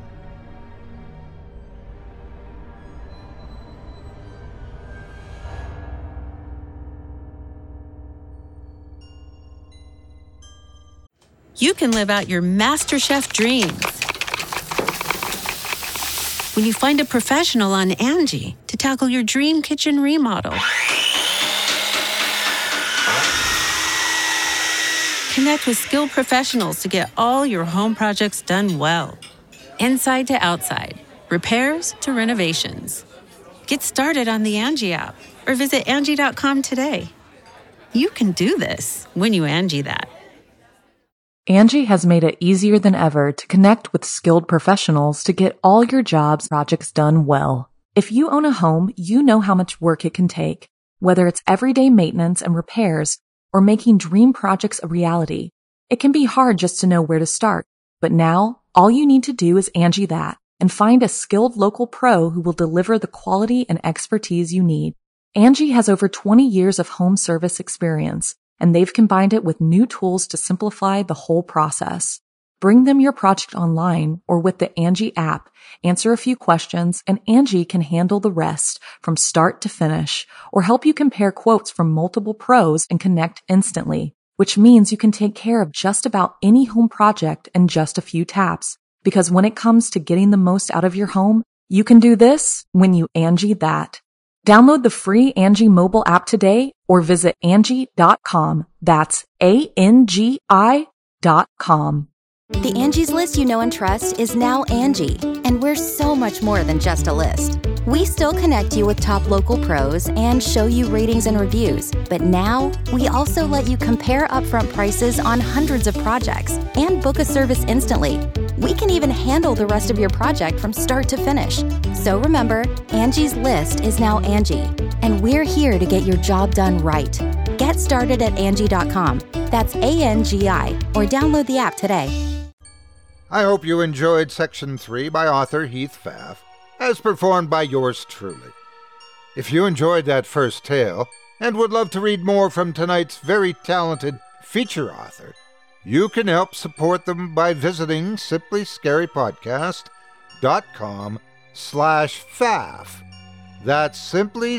Speaker 1: You can live out your MasterChef dreams when you find a professional on Angie to tackle your dream kitchen remodel. Connect with skilled professionals to get all your home projects done well. Inside to outside, repairs to renovations. Get started on the Angie app or visit Angie.com today. You can do this when you Angie that.
Speaker 2: Angie has made it easier than ever to connect with skilled professionals to get all your jobs projects done well. If you own a home, you know how much work it can take, whether it's everyday maintenance and repairs or making dream projects a reality. It can be hard just to know where to start, but now all you need to do is Angie that and find a skilled local pro who will deliver the quality and expertise you need. Angie has over 20 years of home service experience, and they've combined it with new tools to simplify the whole process. Bring them your project online or with the Angie app, answer a few questions, and Angie can handle the rest from start to finish or help you compare quotes from multiple pros and connect instantly, which means you can take care of just about any home project in just a few taps. Because when it comes to getting the most out of your home, you can do this when you Angie that. Download the free Angie mobile app today or visit Angie.com. That's ANGI.com.
Speaker 6: The Angie's List you know and trust is now Angie, and we're so much more than just a list. We still connect you with top local pros and show you ratings and reviews, but now we also let you compare upfront prices on hundreds of projects and book a service instantly. We can even handle the rest of your project from start to finish. So remember, Angie's List is now Angie, and we're here to get your job done right. Get started at Angie.com. That's ANGI, or download the app today.
Speaker 5: I hope you enjoyed Section 3 by author Heath Pfaff, as performed by yours truly. If you enjoyed that first tale and would love to read more from tonight's very talented feature author, you can help support them by visiting simplyscarypodcast.com/Pfaff. That's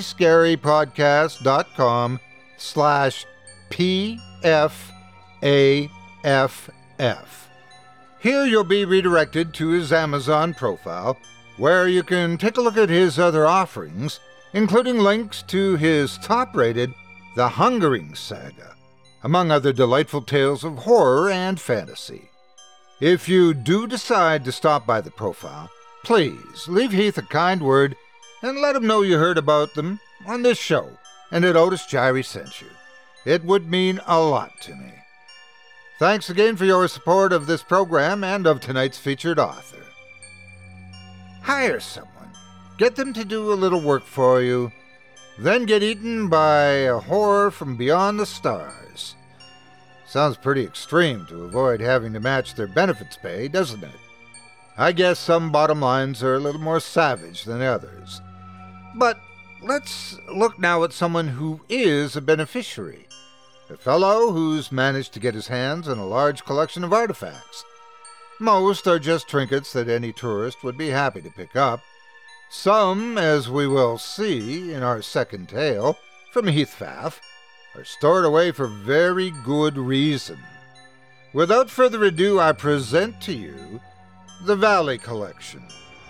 Speaker 5: simplyscarypodcast.com/PFAFF. Here you'll be redirected to his Amazon profile, where you can take a look at his other offerings, including links to his top-rated The Hungering Saga, among other delightful tales of horror and fantasy. If you do decide to stop by the profile, please leave Heath a kind word and let him know you heard about them on this show and that Otis Jiry sent you. It would mean a lot to me. Thanks again for your support of this program and of tonight's featured author. Hire someone, get them to do a little work for you, then get eaten by a horror from beyond the stars. Sounds pretty extreme to avoid having to match their benefits pay, doesn't it? I guess some bottom lines are a little more savage than others. But let's look now at someone who is a beneficiary. A fellow who's managed to get his hands on a large collection of artifacts. Most are just trinkets that any tourist would be happy to pick up. Some, as we will see in our second tale from Heathfaff, are stored away for very good reason. Without further ado, I present to you the Valley Collection.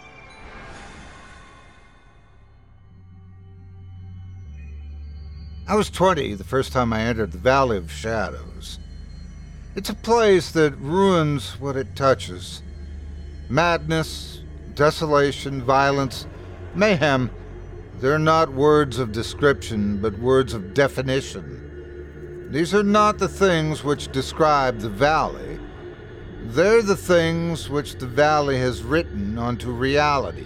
Speaker 5: I was 20 the first time I entered the Valley of Shadows. It's a place that ruins what it touches. Madness, desolation, violence, mayhem, they're not words of description, but words of definition. These are not the things which describe the valley. They're the things which the valley has written onto reality.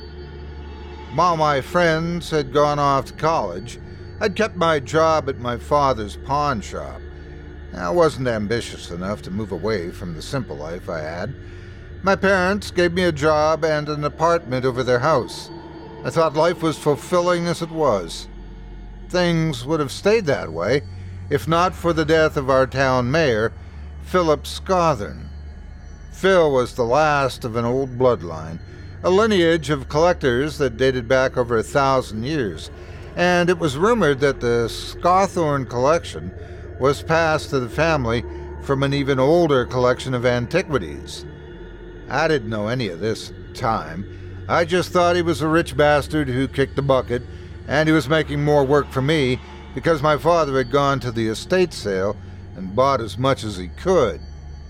Speaker 5: While my friends had gone off to college, I'd kept my job at my father's pawn shop. I wasn't ambitious enough to move away from the simple life I had. My parents gave me a job and an apartment over their house. I thought life was fulfilling as it was. Things would have stayed that way if not for the death of our town mayor, Philip Scothern. Phil was the last of an old bloodline, a lineage of collectors that dated back over 1,000 years, and it was rumored that the Scawthorne collection was passed to the family from an even older collection of antiquities. I didn't know any of this at the time. I just thought he was a rich bastard who kicked the bucket, and he was making more work for me because my father had gone to the estate sale and bought as much as he could.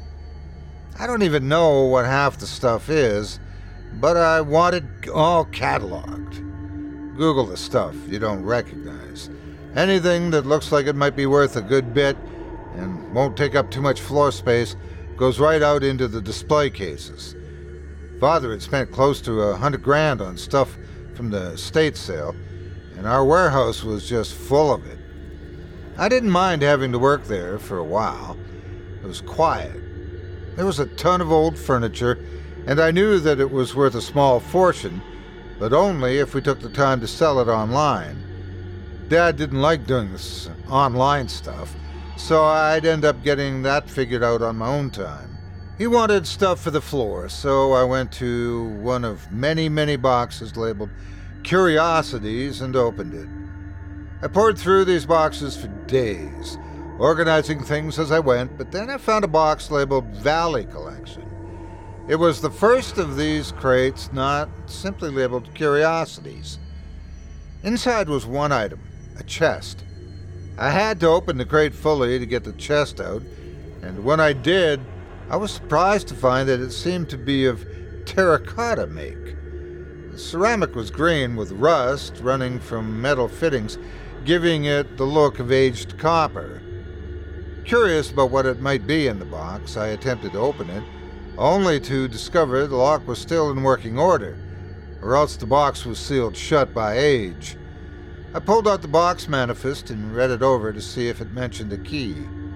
Speaker 5: I don't even know what half the stuff is, but I want it all cataloged. Google the stuff you don't recognize. Anything that looks like it might be worth a good bit and won't take up too much floor space goes right out into the display cases. Father had spent close to $100,000 on stuff from the estate sale, and our warehouse was just full of it. I didn't mind having to work there for a while. It was quiet. There was a ton of old furniture, and I knew that it was worth a small fortune, but only if we took the time to sell it online. Dad didn't like doing this online stuff, so I'd end up getting that figured out on my own time. He wanted stuff for the floor, so I went to one of many, many boxes labeled Curiosities and opened it. I poured through these boxes for days, organizing things as I went, but then I found a box labeled Valley Collection. It was the first of these crates not simply labeled Curiosities. Inside was one item, a chest. I had to open the crate fully to get the chest out, and when I did, I was surprised to find that it seemed to be of terracotta make. The ceramic was green with rust running from metal fittings, giving it the look of aged copper. Curious about what it might be in the box, I attempted to open it, only to discover the lock was still in working order, or else the box was sealed shut by age. I pulled out the box manifest and read it over to see if it mentioned a key.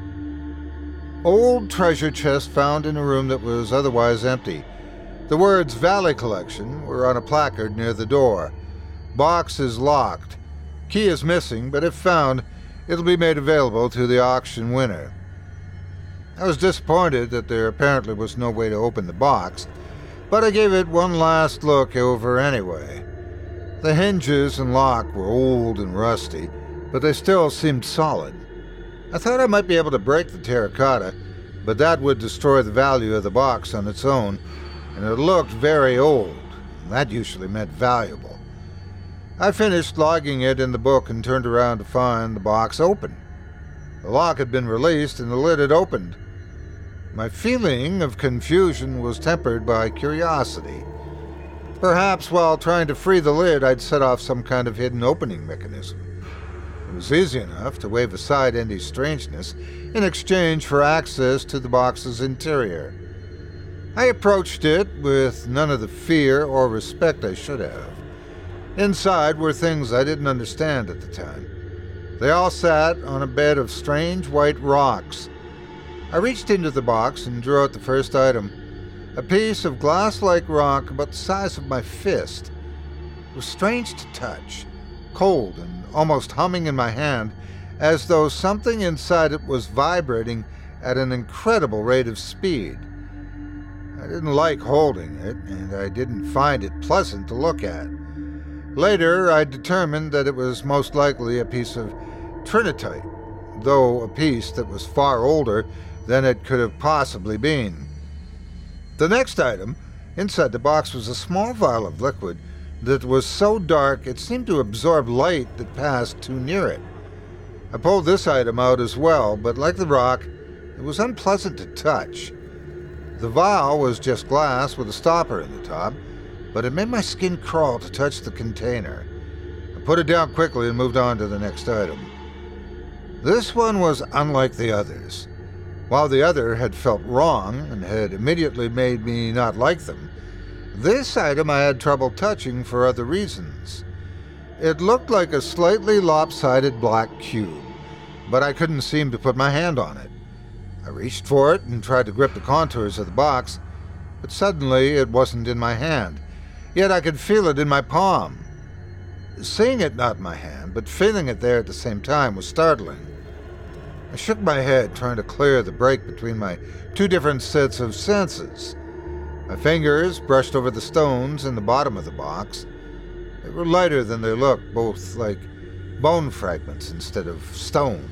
Speaker 5: Old treasure chest found in a room that was otherwise empty. The words Valley Collection were on a placard near the door. Box is locked. Key is missing, but if found, it'll be made available to the auction winner. I was disappointed that there apparently was no way to open the box, but I gave it one last look over anyway. The hinges and lock were old and rusty, but they still seemed solid. I thought I might be able to break the terracotta, but that would destroy the value of the box on its own, and it looked very old, and that usually meant valuable. I finished logging it in the book and turned around to find the box open. The lock had been released and the lid had opened. My feeling of confusion was tempered by curiosity. Perhaps while trying to free the lid, I'd set off some kind of hidden opening mechanism. It was easy enough to wave aside any strangeness in exchange for access to the box's interior. I approached it with none of the fear or respect I should have. Inside were things I didn't understand at the time. They all sat on a bed of strange white rocks. I reached into the box and drew out the first item, a piece of glass-like rock about the size of my fist. It was strange to touch, cold and almost humming in my hand, as though something inside it was vibrating at an incredible rate of speed. I didn't like holding it, and I didn't find it pleasant to look at. Later, I determined that it was most likely a piece of trinitite, though a piece that was far older than it could have possibly been. The next item inside the box was a small vial of liquid that was so dark it seemed to absorb light that passed too near it. I pulled this item out as well, but like the rock, it was unpleasant to touch. The vial was just glass with a stopper in the top, but it made my skin crawl to touch the container. I put it down quickly and moved on to the next item. This one was unlike the others. While the other had felt wrong and had immediately made me not like them, this item I had trouble touching for other reasons. It looked like a slightly lopsided black cube, but I couldn't seem to put my hand on it. I reached for it and tried to grip the contours of the box, but suddenly it wasn't in my hand, yet I could feel it in my palm. Seeing it not in my hand, but feeling it there at the same time was startling. I shook my head, trying to clear the break between my two different sets of senses. My fingers brushed over the stones in the bottom of the box. They were lighter than they looked, both like bone fragments instead of stone.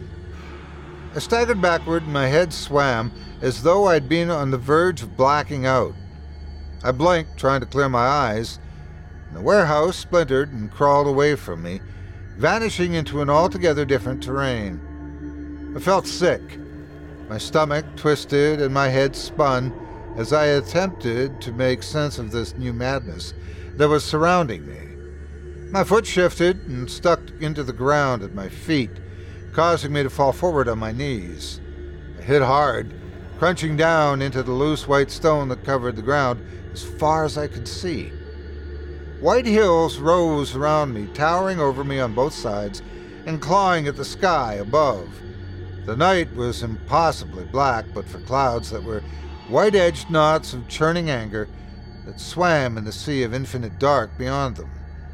Speaker 5: I staggered backward and my head swam as though I'd been on the verge of blacking out. I blinked, trying to clear my eyes, and the warehouse splintered and crawled away from me, vanishing into an altogether different terrain. I felt sick. My stomach twisted and my head spun as I attempted to make sense of this new madness that was surrounding me. My foot shifted and stuck into the ground at my feet, causing me to fall forward on my knees. I hit hard, crunching down into the loose white stone that covered the ground as far as I could see. White hills rose around me, towering over me on both sides and clawing at the sky above. The night was impossibly black, but for clouds that were white-edged knots of churning anger that swam in the sea of infinite dark beyond them.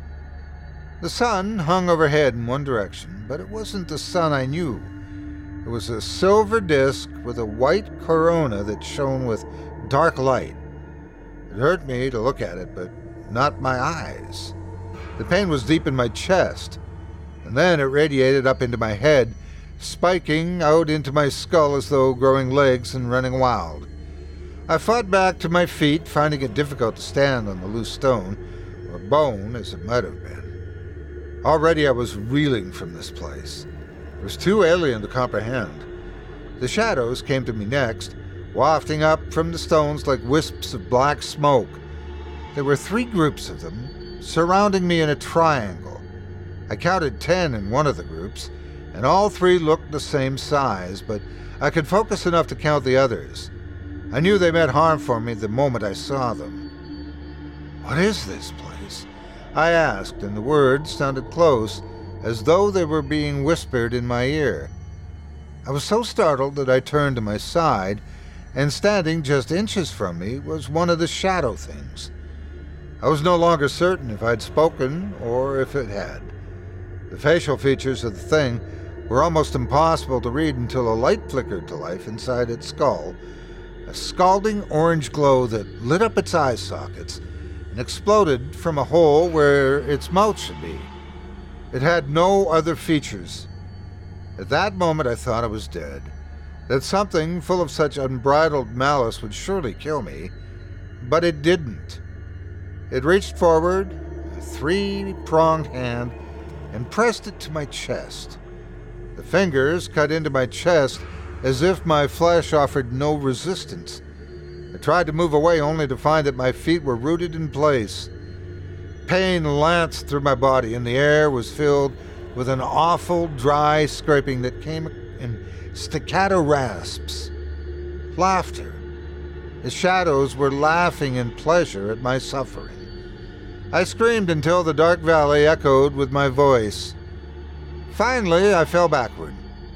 Speaker 5: The sun hung overhead in one direction, but it wasn't the sun I knew. It was a silver disk with a white corona that shone with dark light. It hurt me to look at it, but not my eyes. The pain was deep in my chest, and then it radiated up into my head, spiking out into my skull as though growing legs and running wild. I fought back to my feet, finding it difficult to stand on the loose stone, or bone as it might have been. Already I was reeling from this place. It was too alien to comprehend. The shadows came to me next, wafting up from the stones like wisps of black smoke. There were 3 groups of them, surrounding me in a triangle. I counted 10 in one of the groups, and all 3 looked the same size, but I could focus enough to count the others. I knew they meant harm for me the moment I saw them. "What is this place?" I asked, and the words sounded close, as though they were being whispered in my ear. I was so startled that I turned to my side, and standing just inches from me was one of the shadow things. I was no longer certain if I'd spoken or if it had. The facial features of the thing were almost impossible to read until a light flickered to life inside its skull, a scalding orange glow that lit up its eye sockets and exploded from a hole where its mouth should be. It had no other features. At that moment I thought I was dead, that something full of such unbridled malice would surely kill me, but it didn't. It reached forward, a 3-pronged hand, and pressed it to my chest. The fingers cut into my chest as if my flesh offered no resistance. I tried to move away only to find that my feet were rooted in place. Pain lanced through my body, and the air was filled with an awful dry scraping that came in staccato rasps. Laughter. The shadows were laughing in pleasure at my suffering. I screamed until the dark valley echoed with my voice. Finally, I fell backward.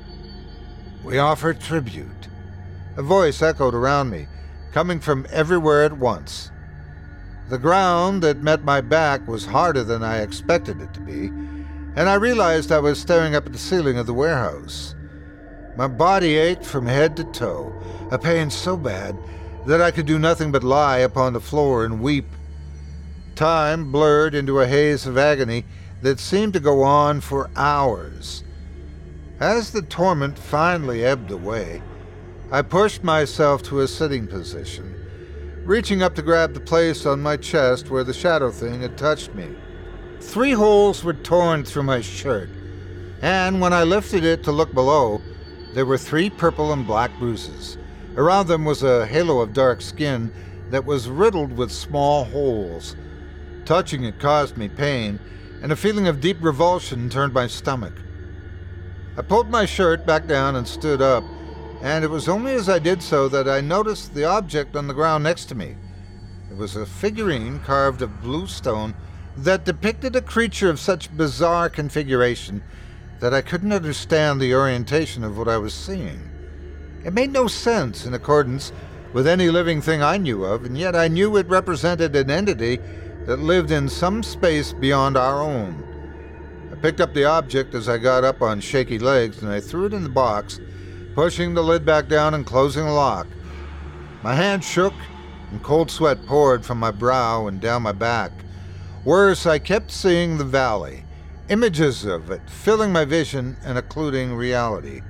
Speaker 5: "We offer tribute." A voice echoed around me, coming from everywhere at once. The ground that met my back was harder than I expected it to be, and I realized I was staring up at the ceiling of the warehouse. My body ached from head to toe, a pain so bad that I could do nothing but lie upon the floor and weep. Time blurred into a haze of agony that seemed to go on for hours. As the torment finally ebbed away, I pushed myself to a sitting position, reaching up to grab the place on my chest where the shadow thing had touched me. 3 holes were torn through my shirt, and when I lifted it to look below, there were 3 purple and black bruises. Around them was a halo of dark skin that was riddled with small holes. Touching it caused me pain, and a feeling of deep revulsion turned my stomach. I pulled my shirt back down and stood up, and it was only as I did so that I noticed the object on the ground next to me. It was a figurine carved of blue stone that depicted a creature of such bizarre configuration that I couldn't understand the orientation of what I was seeing. It made no sense in accordance with any living thing I knew of, and yet I knew it represented an entity that lived in some space beyond our own. I picked up the object as I got up on shaky legs, and I threw it in the box, pushing the lid back down and closing the lock. My hand shook, and cold sweat poured from my brow and down my back. Worse, I kept seeing the valley, images of it filling my vision and occluding reality.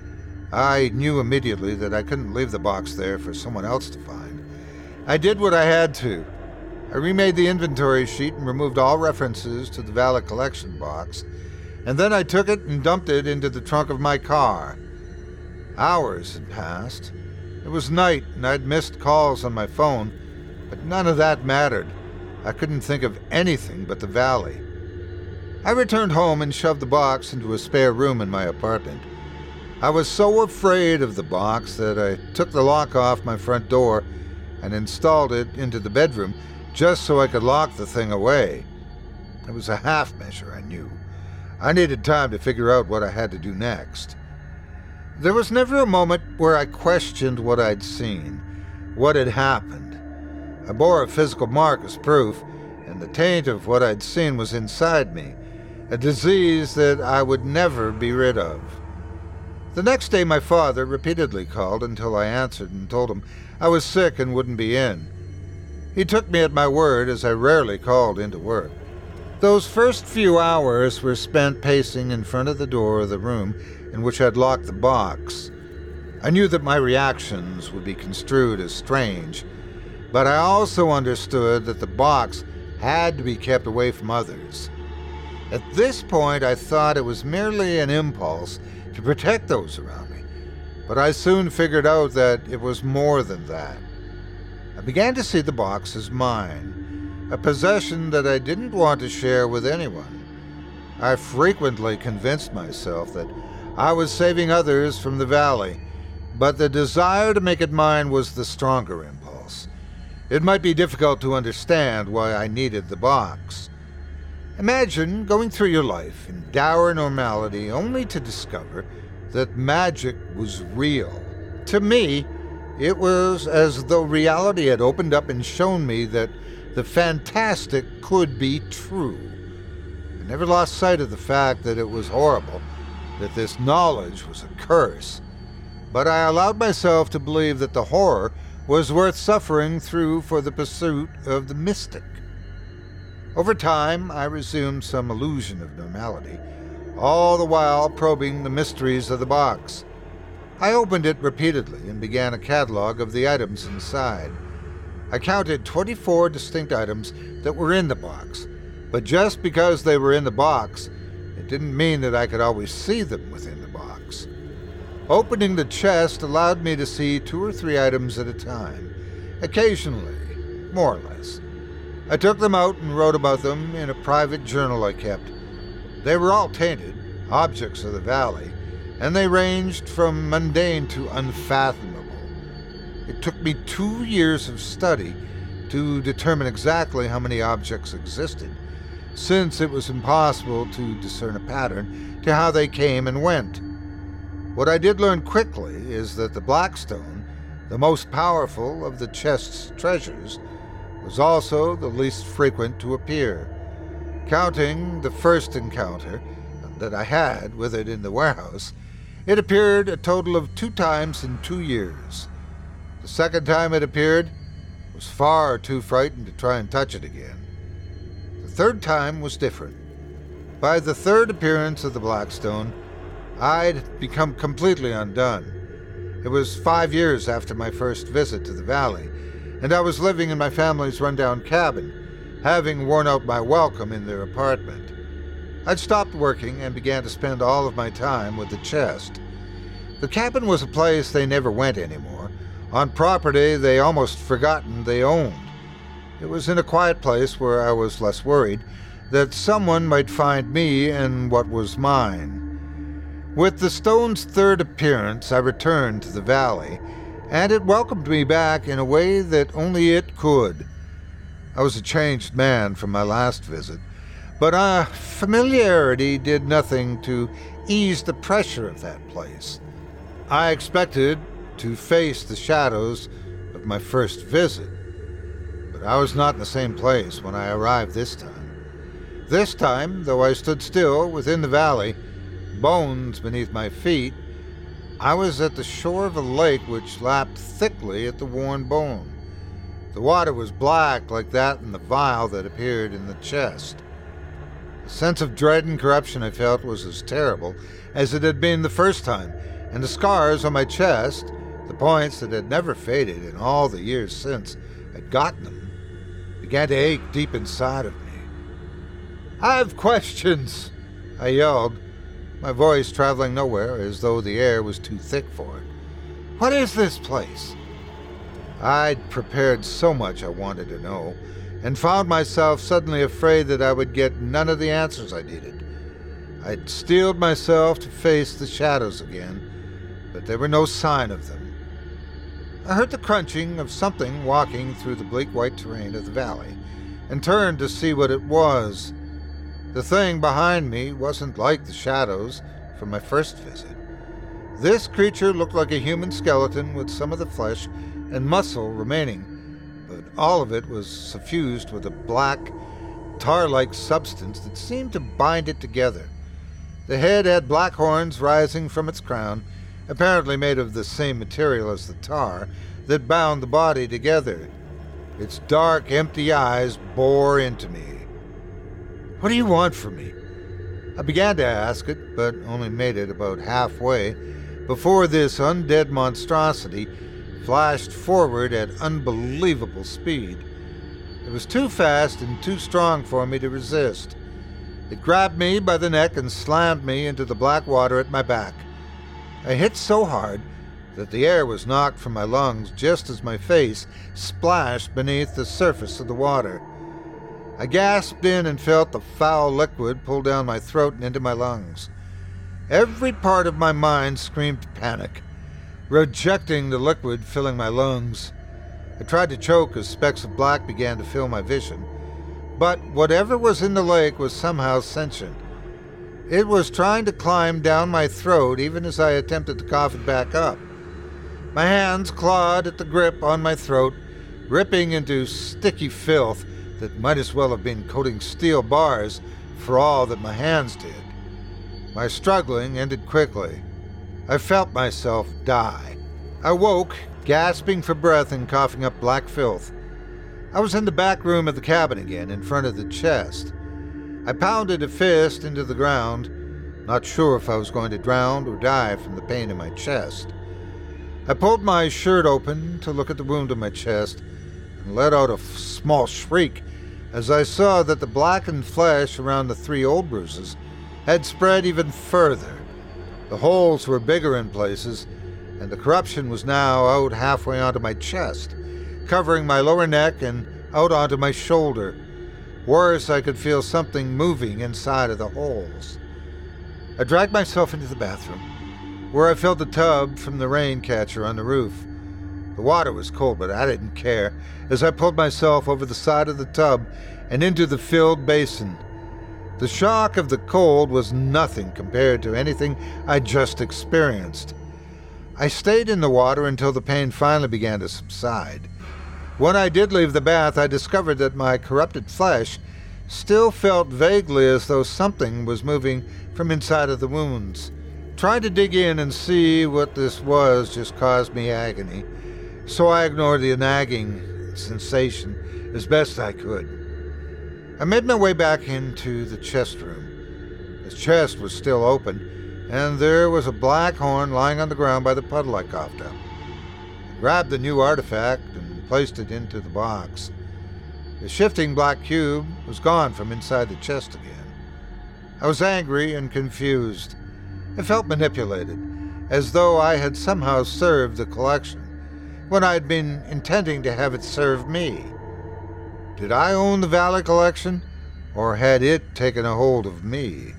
Speaker 5: I knew immediately that I couldn't leave the box there for someone else to find. I did what I had to. I remade the inventory sheet and removed all references to the Valley collection box, and then I took it and dumped it into the trunk of my car. Hours had passed. It was night, and I'd missed calls on my phone, but none of that mattered. I couldn't think of anything but the Valley. I returned home and shoved the box into a spare room in my apartment. I was so afraid of the box that I took the lock off my front door and installed it into the bedroom just so I could lock the thing away. It was a half measure, I knew. I needed time to figure out what I had to do next. There was never a moment where I questioned what I'd seen, what had happened. I bore a physical mark as proof, and the taint of what I'd seen was inside me, a disease that I would never be rid of. The next day my father repeatedly called until I answered and told him I was sick and wouldn't be in. He took me at my word, as I rarely called into work. Those first few hours were spent pacing in front of the door of the room in which I'd locked the box. I knew that my reactions would be construed as strange, but I also understood that the box had to be kept away from others. At this point, I thought it was merely an impulse to protect those around me, but I soon figured out that it was more than that. I began to see the box as mine, a possession that I didn't want to share with anyone. I frequently convinced myself that I was saving others from the Valley, but the desire to make it mine was the stronger impulse. It might be difficult to understand why I needed the box. Imagine going through your life in dour normality only to discover that magic was real. To me, it was as though reality had opened up and shown me that the fantastic could be true. I never lost sight of the fact that it was horrible, that this knowledge was a curse, but I allowed myself to believe that the horror was worth suffering through for the pursuit of the mystic. Over time, I resumed some illusion of normality, all the while probing the mysteries of the box. I opened it repeatedly and began a catalog of the items inside. I counted 24 distinct items that were in the box, but just because they were in the box, it didn't mean that I could always see them within the box. Opening the chest allowed me to see 2 or 3 items at a time, occasionally, more or less. I took them out and wrote about them in a private journal I kept. They were all tainted, objects of the Valley, and they ranged from mundane to unfathomable. It took me 2 years of study to determine exactly how many objects existed, since it was impossible to discern a pattern to how they came and went. What I did learn quickly is that the Blackstone, the most powerful of the chest's treasures, was also the least frequent to appear. Counting the first encounter that I had with it in the warehouse, it appeared a total of 2 times in 2 years. The second time it appeared, I was far too frightened to try and touch it again. third time was different. By the third appearance of the Blackstone, I'd become completely undone. It was 5 years after my first visit to the valley, and I was living in my family's rundown cabin, having worn out my welcome in their apartment. I'd stopped working and began to spend all of my time with the chest. The cabin was a place they never went anymore, on property they almost forgotten they owned. It was in a quiet place where I was less worried that someone might find me and what was mine. With the stone's third appearance, I returned to the valley, and it welcomed me back in a way that only it could. I was a changed man from my last visit, but familiarity did nothing to ease the pressure of that place. I expected to face the shadows of my first visit, but I was not in the same place when I arrived this time. This time, though I stood still within the valley, bones beneath my feet, I was at the shore of a lake which lapped thickly at the worn bone. The water was black like that in the vial that appeared in the chest. The sense of dread and corruption I felt was as terrible as it had been the first time, and the scars on my chest, the points that had never faded in all the years since I'd gotten them, began to ache deep inside of me. "I have questions," I yelled, my voice traveling nowhere as though the air was too thick for it. "What is this place?" I'd prepared so much I wanted to know, and found myself suddenly afraid that I would get none of the answers I needed. I'd steeled myself to face the shadows again, but there were no sign of them. I heard the crunching of something walking through the bleak white terrain of the valley, and turned to see what it was. The thing behind me wasn't like the shadows from my first visit. This creature looked like a human skeleton with some of the flesh and muscle remaining, but all of it was suffused with a black, tar-like substance that seemed to bind it together. The head had black horns rising from its crown, apparently made of the same material as the tar that bound the body together. Its dark, empty eyes bore into me. "What do you want from me?" I began to ask it, but only made it about halfway before this undead monstrosity flashed forward at unbelievable speed. It was too fast and too strong for me to resist. It grabbed me by the neck and slammed me into the black water at my back. I hit so hard that the air was knocked from my lungs just as my face splashed beneath the surface of the water. I gasped in and felt the foul liquid pull down my throat and into my lungs. Every part of my mind screamed panic, rejecting the liquid filling my lungs. I tried to choke as specks of black began to fill my vision, but whatever was in the lake was somehow sentient. It was trying to climb down my throat even as I attempted to cough it back up. My hands clawed at the grip on my throat, ripping into sticky filth that might as well have been coating steel bars for all that my hands did. My struggling ended quickly. I felt myself die. I woke, gasping for breath and coughing up black filth. I was in the back room of the cabin again, in front of the chest. I pounded a fist into the ground, not sure if I was going to drown or die from the pain in my chest. I pulled my shirt open to look at the wound in my chest and let out a small shriek as I saw that the blackened flesh around the 3 old bruises had spread even further. The holes were bigger in places, and the corruption was now out halfway onto my chest, covering my lower neck and out onto my shoulder. Worse, I could feel something moving inside of the holes. I dragged myself into the bathroom, where I filled the tub from the rain catcher on the roof. The water was cold, but I didn't care, as I pulled myself over the side of the tub and into the filled basin. The shock of the cold was nothing compared to anything I'd just experienced. I stayed in the water until the pain finally began to subside. When I did leave the bath, I discovered that my corrupted flesh still felt vaguely as though something was moving from inside of the wounds. Trying to dig in and see what this was just caused me agony, so I ignored the nagging sensation as best I could. I made my way back into the chest room. The chest was still open, and there was a black horn lying on the ground by the puddle I coughed up. I grabbed the new artifact and placed it into the box. The shifting black cube was gone from inside the chest again. I was angry and confused. I felt manipulated, as though I had somehow served the collection, when I had been intending to have it serve me. Did I own the Valley collection, or had it taken a hold of me?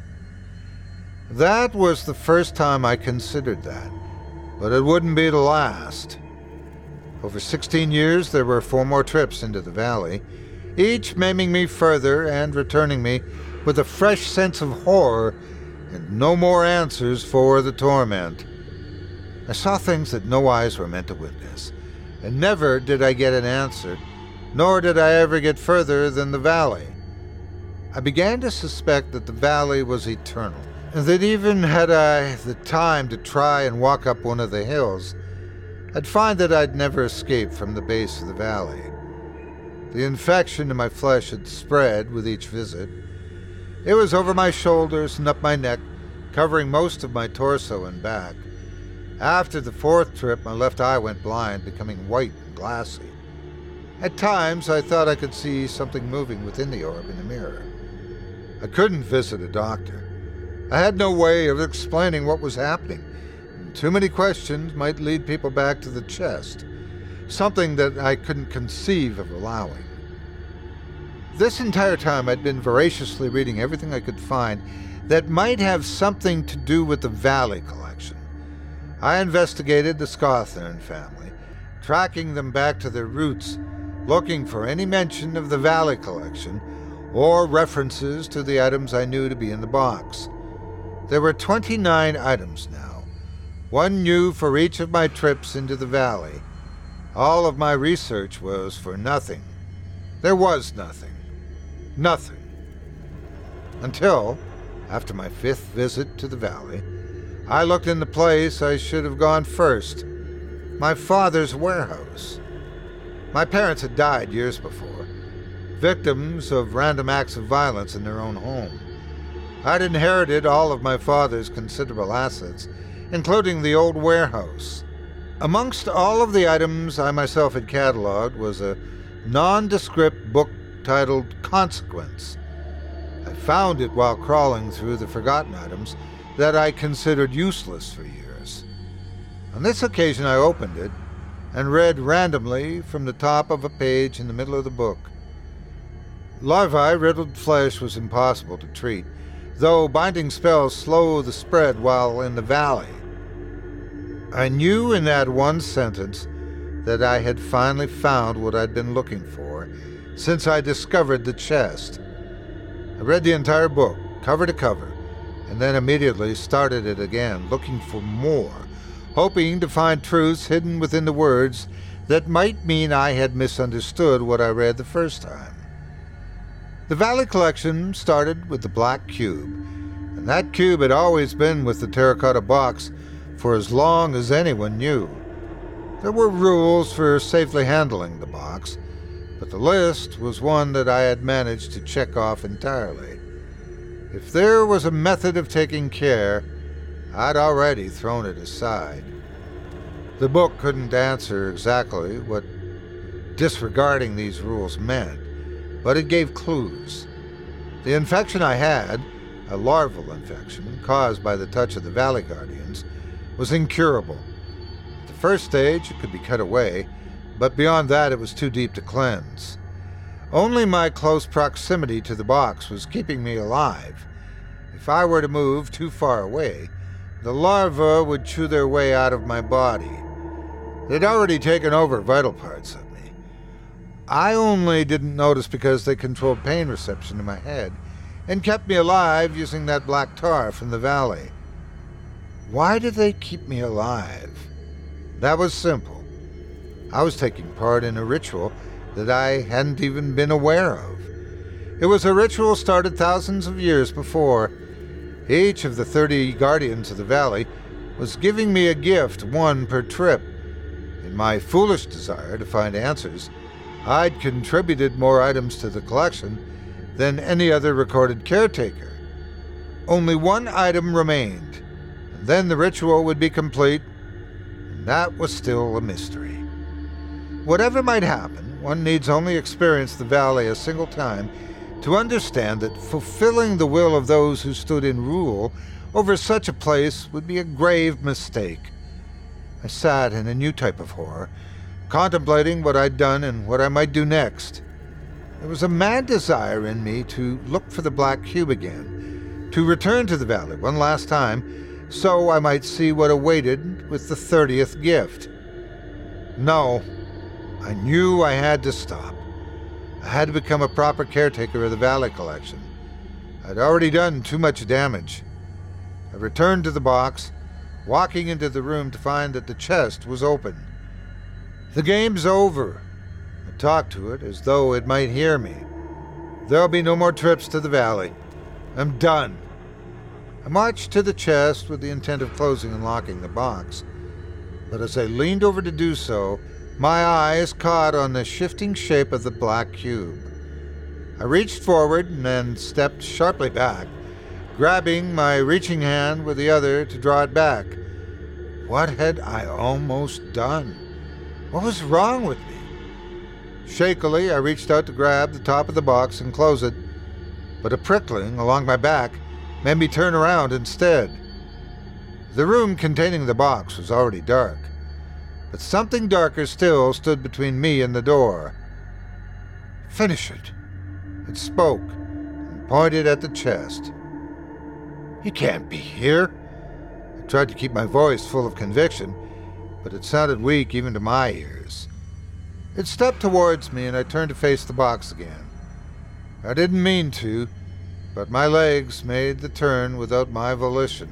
Speaker 5: That was the first time I considered that, but it wouldn't be the last. Over 16 years, there were 4 more trips into the Valley, each maiming me further and returning me with a fresh sense of horror and no more answers for the torment. I saw things that no eyes were meant to witness, and never did I get an answer, nor did I ever get further than the Valley. I began to suspect that the Valley was eternal, and that even had I the time to try and walk up one of the hills, I'd find that I'd never escape from the base of the Valley. The infection in my flesh had spread with each visit. It was over my shoulders and up my neck, covering most of my torso and back. After the 4th trip, my left eye went blind, becoming white and glassy. At times, I thought I could see something moving within the orb in the mirror. I couldn't visit a doctor. I had no way of explaining what was happening. Too many questions might lead people back to the chest, something that I couldn't conceive of allowing. This entire time I'd been voraciously reading everything I could find that might have something to do with the Valley collection. I investigated the Scawthorne family, tracking them back to their roots, looking for any mention of the Valley collection or references to the items I knew to be in the box. There were 29 items now, 1 new for each of my trips into the Valley. All of my research was for nothing. There was nothing. Nothing. Until, after my 5th visit to the Valley, I looked in the place I should have gone first, my father's warehouse. My parents had died years before, victims of random acts of violence in their own home. I'd inherited all of my father's considerable assets, including the old warehouse. Amongst all of the items I myself had cataloged was a nondescript book titled Consequence. I found it while crawling through the forgotten items that I considered useless for years. On this occasion I opened it and read randomly from the top of a page in the middle of the book. Larvae-riddled flesh was impossible to treat, though binding spells slow the spread while in the Valley. I knew in that one sentence that I had finally found what I'd been looking for since I discovered the chest. I read the entire book, cover to cover, and then immediately started it again, looking for more, hoping to find truths hidden within the words that might mean I had misunderstood what I read the first time. The Valley collection started with the black cube, and that cube had always been with the terracotta box for as long as anyone knew. There were rules for safely handling the box, but the list was one that I had managed to check off entirely. If there was a method of taking care, I'd already thrown it aside. The book couldn't answer exactly what disregarding these rules meant, but it gave clues. The infection I had, a larval infection caused by the touch of the Valley Guardians, was incurable. At the first stage, it could be cut away, but beyond that it was too deep to cleanse. Only my close proximity to the box was keeping me alive. If I were to move too far away, the larvae would chew their way out of my body. They'd already taken over vital parts of me. I only didn't notice because they controlled pain reception in my head and kept me alive using that black tar from the Valley. Why did they keep me alive? That was simple. I was taking part in a ritual that I hadn't even been aware of. It was a ritual started thousands of years before. Each of the 30 guardians of the Valley was giving me a gift, 1 per trip. In my foolish desire to find answers, I'd contributed more items to the collection than any other recorded caretaker. Only one item remained, and then the ritual would be complete, and that was still a mystery. Whatever might happen, one needs only experience the valley a single time to understand that fulfilling the will of those who stood in rule over such a place would be a grave mistake. I sat in a new type of horror, contemplating what I'd done and what I might do next. There was a mad desire in me to look for the black cube again, to return to the valley one last time, so I might see what awaited with the 30th gift. No, I knew I had to stop. I had to become a proper caretaker of the Valley Collection. I'd already done too much damage. I returned to the box, walking into the room to find that the chest was open. The game's over. I talked to it as though it might hear me. There'll be no more trips to the valley. I'm done. I marched to the chest with the intent of closing and locking the box. But as I leaned over to do so, my eyes caught on the shifting shape of the black cube. I reached forward and then stepped sharply back, grabbing my reaching hand with the other to draw it back. What had I almost done? What was wrong with me? Shakily, I reached out to grab the top of the box and close it, but a prickling along my back made me turn around instead. The room containing the box was already dark, but something darker still stood between me and the door. Finish it. It spoke and pointed at the chest. You can't be here. I tried to keep my voice full of conviction, but it sounded weak even to my ears. It stepped towards me and I turned to face the box again. I didn't mean to, but my legs made the turn without my volition.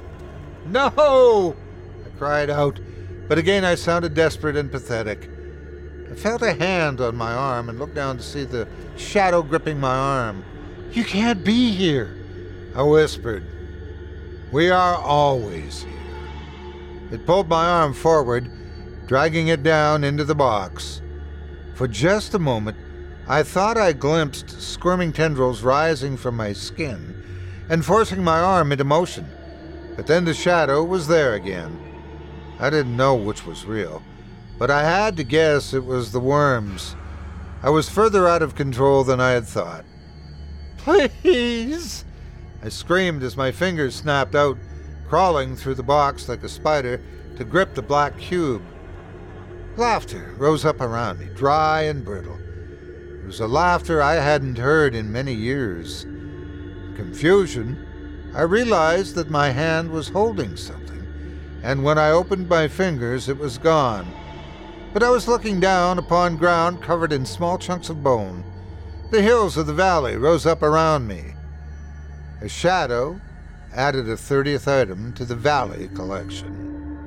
Speaker 5: No! I cried out, but again I sounded desperate and pathetic. I felt a hand on my arm and looked down to see the shadow gripping my arm. You can't be here, I whispered. We are always here. It pulled my arm forward, dragging it down into the box. For just a moment, I thought I glimpsed squirming tendrils rising from my skin and forcing my arm into motion. But then the shadow was there again. I didn't know which was real, but I had to guess it was the worms. I was further out of control than I had thought. Please! I screamed as my fingers snapped out, crawling through the box like a spider to grip the black cube. Laughter rose up around me, dry and brittle. It was a laughter I hadn't heard in many years. In confusion, I realized that my hand was holding something, and when I opened my fingers, it was gone. But I was looking down upon ground covered in small chunks of bone. The hills of the valley rose up around me. A shadow added a 30th item to the Valley Collection.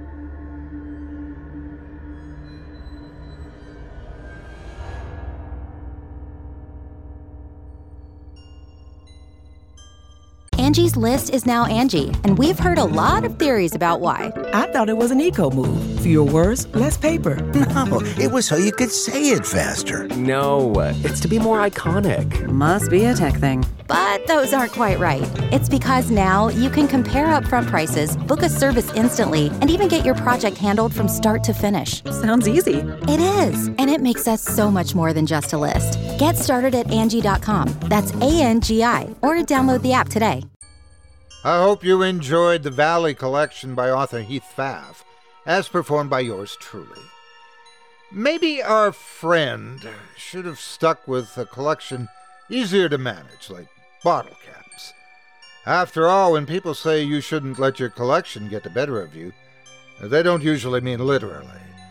Speaker 6: Angie's List is now Angie, and we've heard a lot of theories about why.
Speaker 7: I thought it was an eco move. Fewer words, less paper.
Speaker 8: No, it was so you could say it faster.
Speaker 9: No, it's to be more iconic.
Speaker 10: Must be a tech thing.
Speaker 6: But those aren't quite right. It's because now you can compare upfront prices, book a service instantly, and even get your project handled from start to finish.
Speaker 10: Sounds easy.
Speaker 6: It is, and it makes us so much more than just a list. Get started at Angie.com. That's ANGI, or download the app today.
Speaker 5: I hope you enjoyed the Valley Collection by author Heath Pfaff, as performed by yours truly. Maybe our friend should have stuck with a collection easier to manage, like bottle caps. After all, when people say you shouldn't let your collection get the better of you, they don't usually mean literally.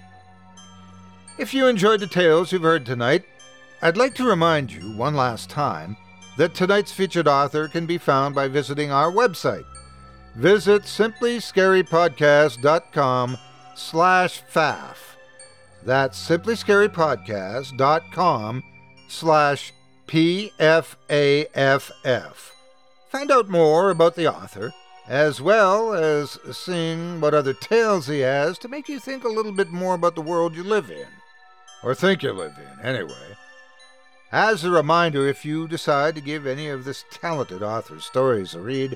Speaker 5: If you enjoyed the tales you've heard tonight, I'd like to remind you one last time that tonight's featured author can be found by visiting our website. Visit simplyscarypodcast.com/Pfaff. That's simplyscarypodcast.com/PFAFF. Find out more about the author, as well as seeing what other tales he has to make you think a little bit more about the world you live in. Or think you live in, anyway. As a reminder, if you decide to give any of this talented author's stories a read,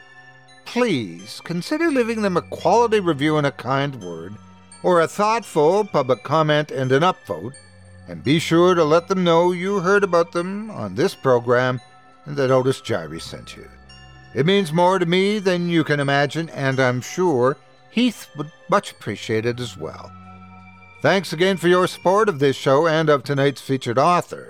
Speaker 5: please consider leaving them a quality review and a kind word, or a thoughtful public comment and an upvote, and be sure to let them know you heard about them on this program and that Otis Jiry sent you. It means more to me than you can imagine, and I'm sure Heath would much appreciate it as well. Thanks again for your support of this show and of tonight's featured author.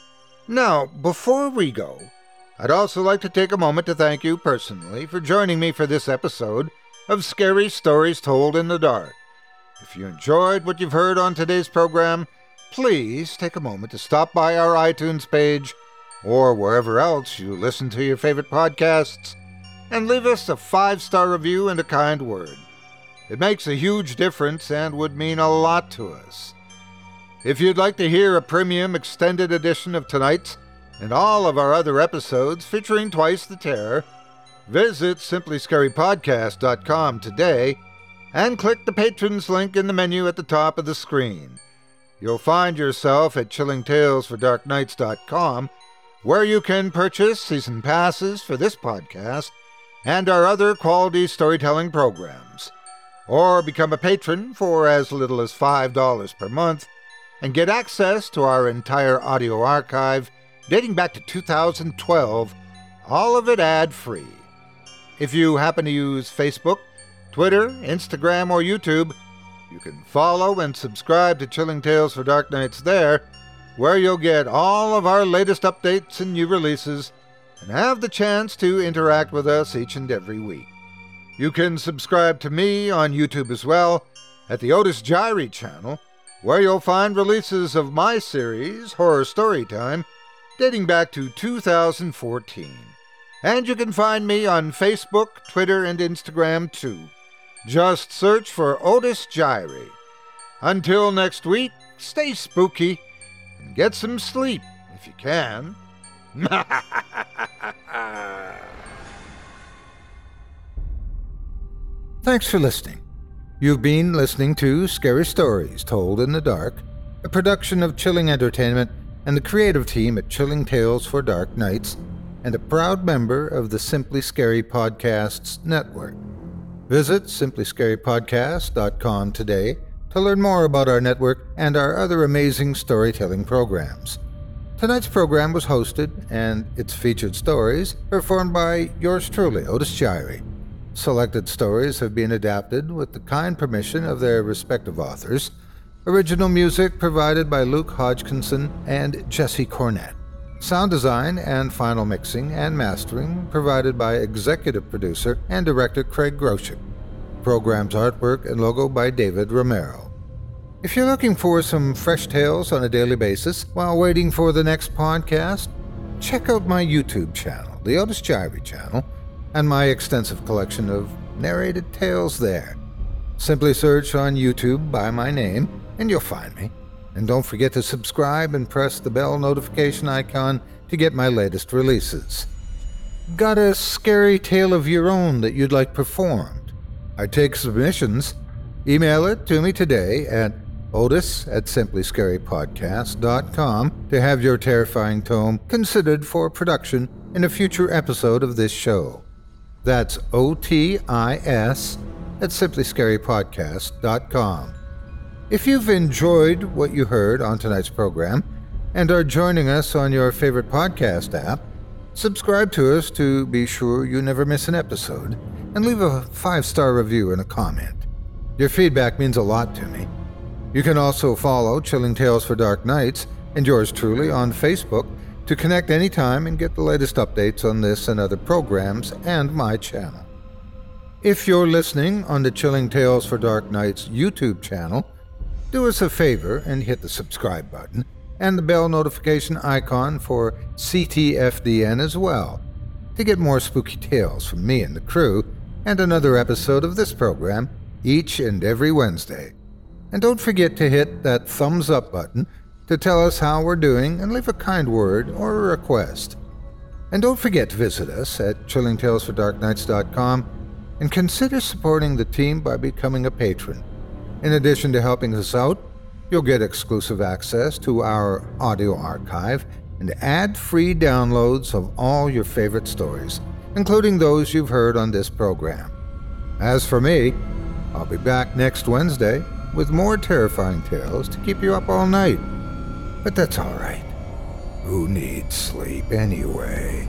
Speaker 5: Now, before we go, I'd also like to take a moment to thank you personally for joining me for this episode of Scary Stories Told in the Dark. If you enjoyed what you've heard on today's program, please take a moment to stop by our iTunes page or wherever else you listen to your favorite podcasts and leave us a 5-star review and a kind word. It makes a huge difference and would mean a lot to us. If you'd like to hear a premium extended edition of tonight's and all of our other episodes featuring Twice the Terror, visit simplyscarypodcast.com today and click the Patrons link in the menu at the top of the screen. You'll find yourself at chillingtalesfordarknights.com, where you can purchase season passes for this podcast and our other quality storytelling programs, or become a patron for as little as $5 per month and get access to our entire audio archive dating back to 2012, all of it ad-free. If you happen to use Facebook, Twitter, Instagram, or YouTube, you can follow and subscribe to Chilling Tales for Dark Nights there, where you'll get all of our latest updates and new releases and have the chance to interact with us each and every week. You can subscribe to me on YouTube as well at the Otis Jiry channel, where you'll find releases of my series, Horror Storytime, dating back to 2014. And you can find me on Facebook, Twitter, and Instagram too. Just search for Otis Jiry. Until next week, stay spooky and get some sleep if you can. Thanks for listening. You've been listening to Scary Stories Told in the Dark, a production of Chilling Entertainment and the creative team at Chilling Tales for Dark Nights, and a proud member of the Simply Scary Podcasts Network. Visit simplyscarypodcast.com today to learn more about our network and our other amazing storytelling programs. Tonight's program was hosted, and its featured stories performed by yours truly, Otis Jiry. Selected stories have been adapted with the kind permission of their respective authors. Original music provided by Luke Hodgkinson and Jesse Cornett. Sound design and final mixing and mastering provided by executive producer and director Craig Groshek. Program's artwork and logo by David Romero. If you're looking for some fresh tales on a daily basis while waiting for the next podcast, check out my YouTube channel, the Otis Jiry channel, and my extensive collection of narrated tales there. Simply search on YouTube by my name, and you'll find me. And don't forget to subscribe and press the bell notification icon to get my latest releases. Got a scary tale of your own that you'd like performed? I take submissions. Email it to me today at otis@simplyscarypodcast.com to have your terrifying tome considered for production in a future episode of this show. That's OTIS@simplyscarypodcast.com. If you've enjoyed what you heard on tonight's program and are joining us on your favorite podcast app, subscribe to us to be sure you never miss an episode, and leave a 5-star review and a comment. Your feedback means a lot to me. You can also follow Chilling Tales for Dark Nights and yours truly on Facebook to connect anytime and get the latest updates on this and other programs and my channel. If you're listening on the Chilling Tales for Dark Nights YouTube channel, do us a favor and hit the subscribe button and the bell notification icon for CTFDN as well to get more spooky tales from me and the crew and another episode of this program each and every Wednesday. And don't forget to hit that thumbs up button to tell us how we're doing and leave a kind word or a request. And don't forget to visit us at chillingtalesfordarknights.com and consider supporting the team by becoming a patron. In addition to helping us out, you'll get exclusive access to our audio archive and ad-free downloads of all your favorite stories, including those you've heard on this program. As for me, I'll be back next Wednesday with more terrifying tales to keep you up all night. But that's all right. Who needs sleep anyway?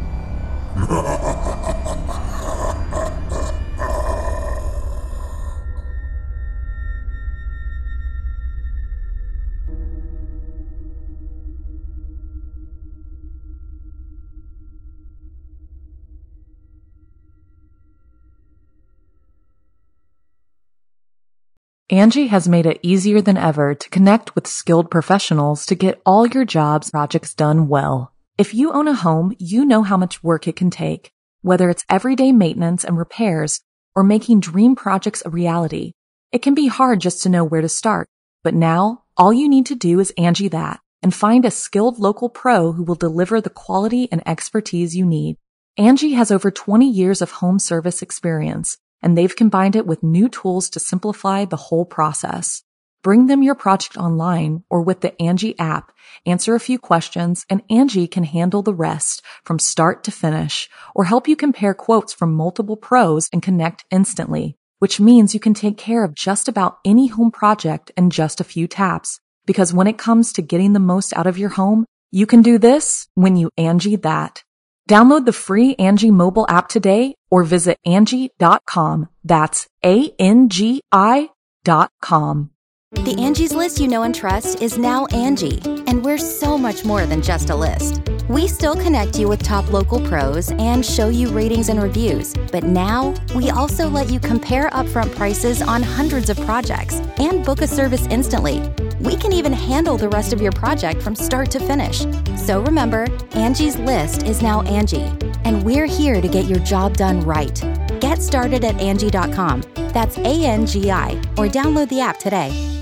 Speaker 2: Angie has made it easier than ever to connect with skilled professionals to get all your jobs projects done well. If you own a home, you know how much work it can take, whether it's everyday maintenance and repairs or making dream projects a reality. It can be hard just to know where to start, but now all you need to do is Angie that and find a skilled local pro who will deliver the quality and expertise you need. Angie has over 20 years of home service experience, and they've combined it with new tools to simplify the whole process. Bring them your project online or with the Angie app, answer a few questions, and Angie can handle the rest from start to finish, or help you compare quotes from multiple pros and connect instantly, which means you can take care of just about any home project in just a few taps. Because when it comes to getting the most out of your home, you can do this when you Angie that. Download the free Angie mobile app today or visit Angie.com. That's ANGI.com.
Speaker 6: The Angie's List you know and trust is now Angie, and we're so much more than just a list. We still connect you with top local pros and show you ratings and reviews, but now we also let you compare upfront prices on hundreds of projects and book a service instantly. We can even handle the rest of your project from start to finish. So remember, Angie's List is now Angie, and we're here to get your job done right. Get started at Angie.com. That's ANGI, or download the app today.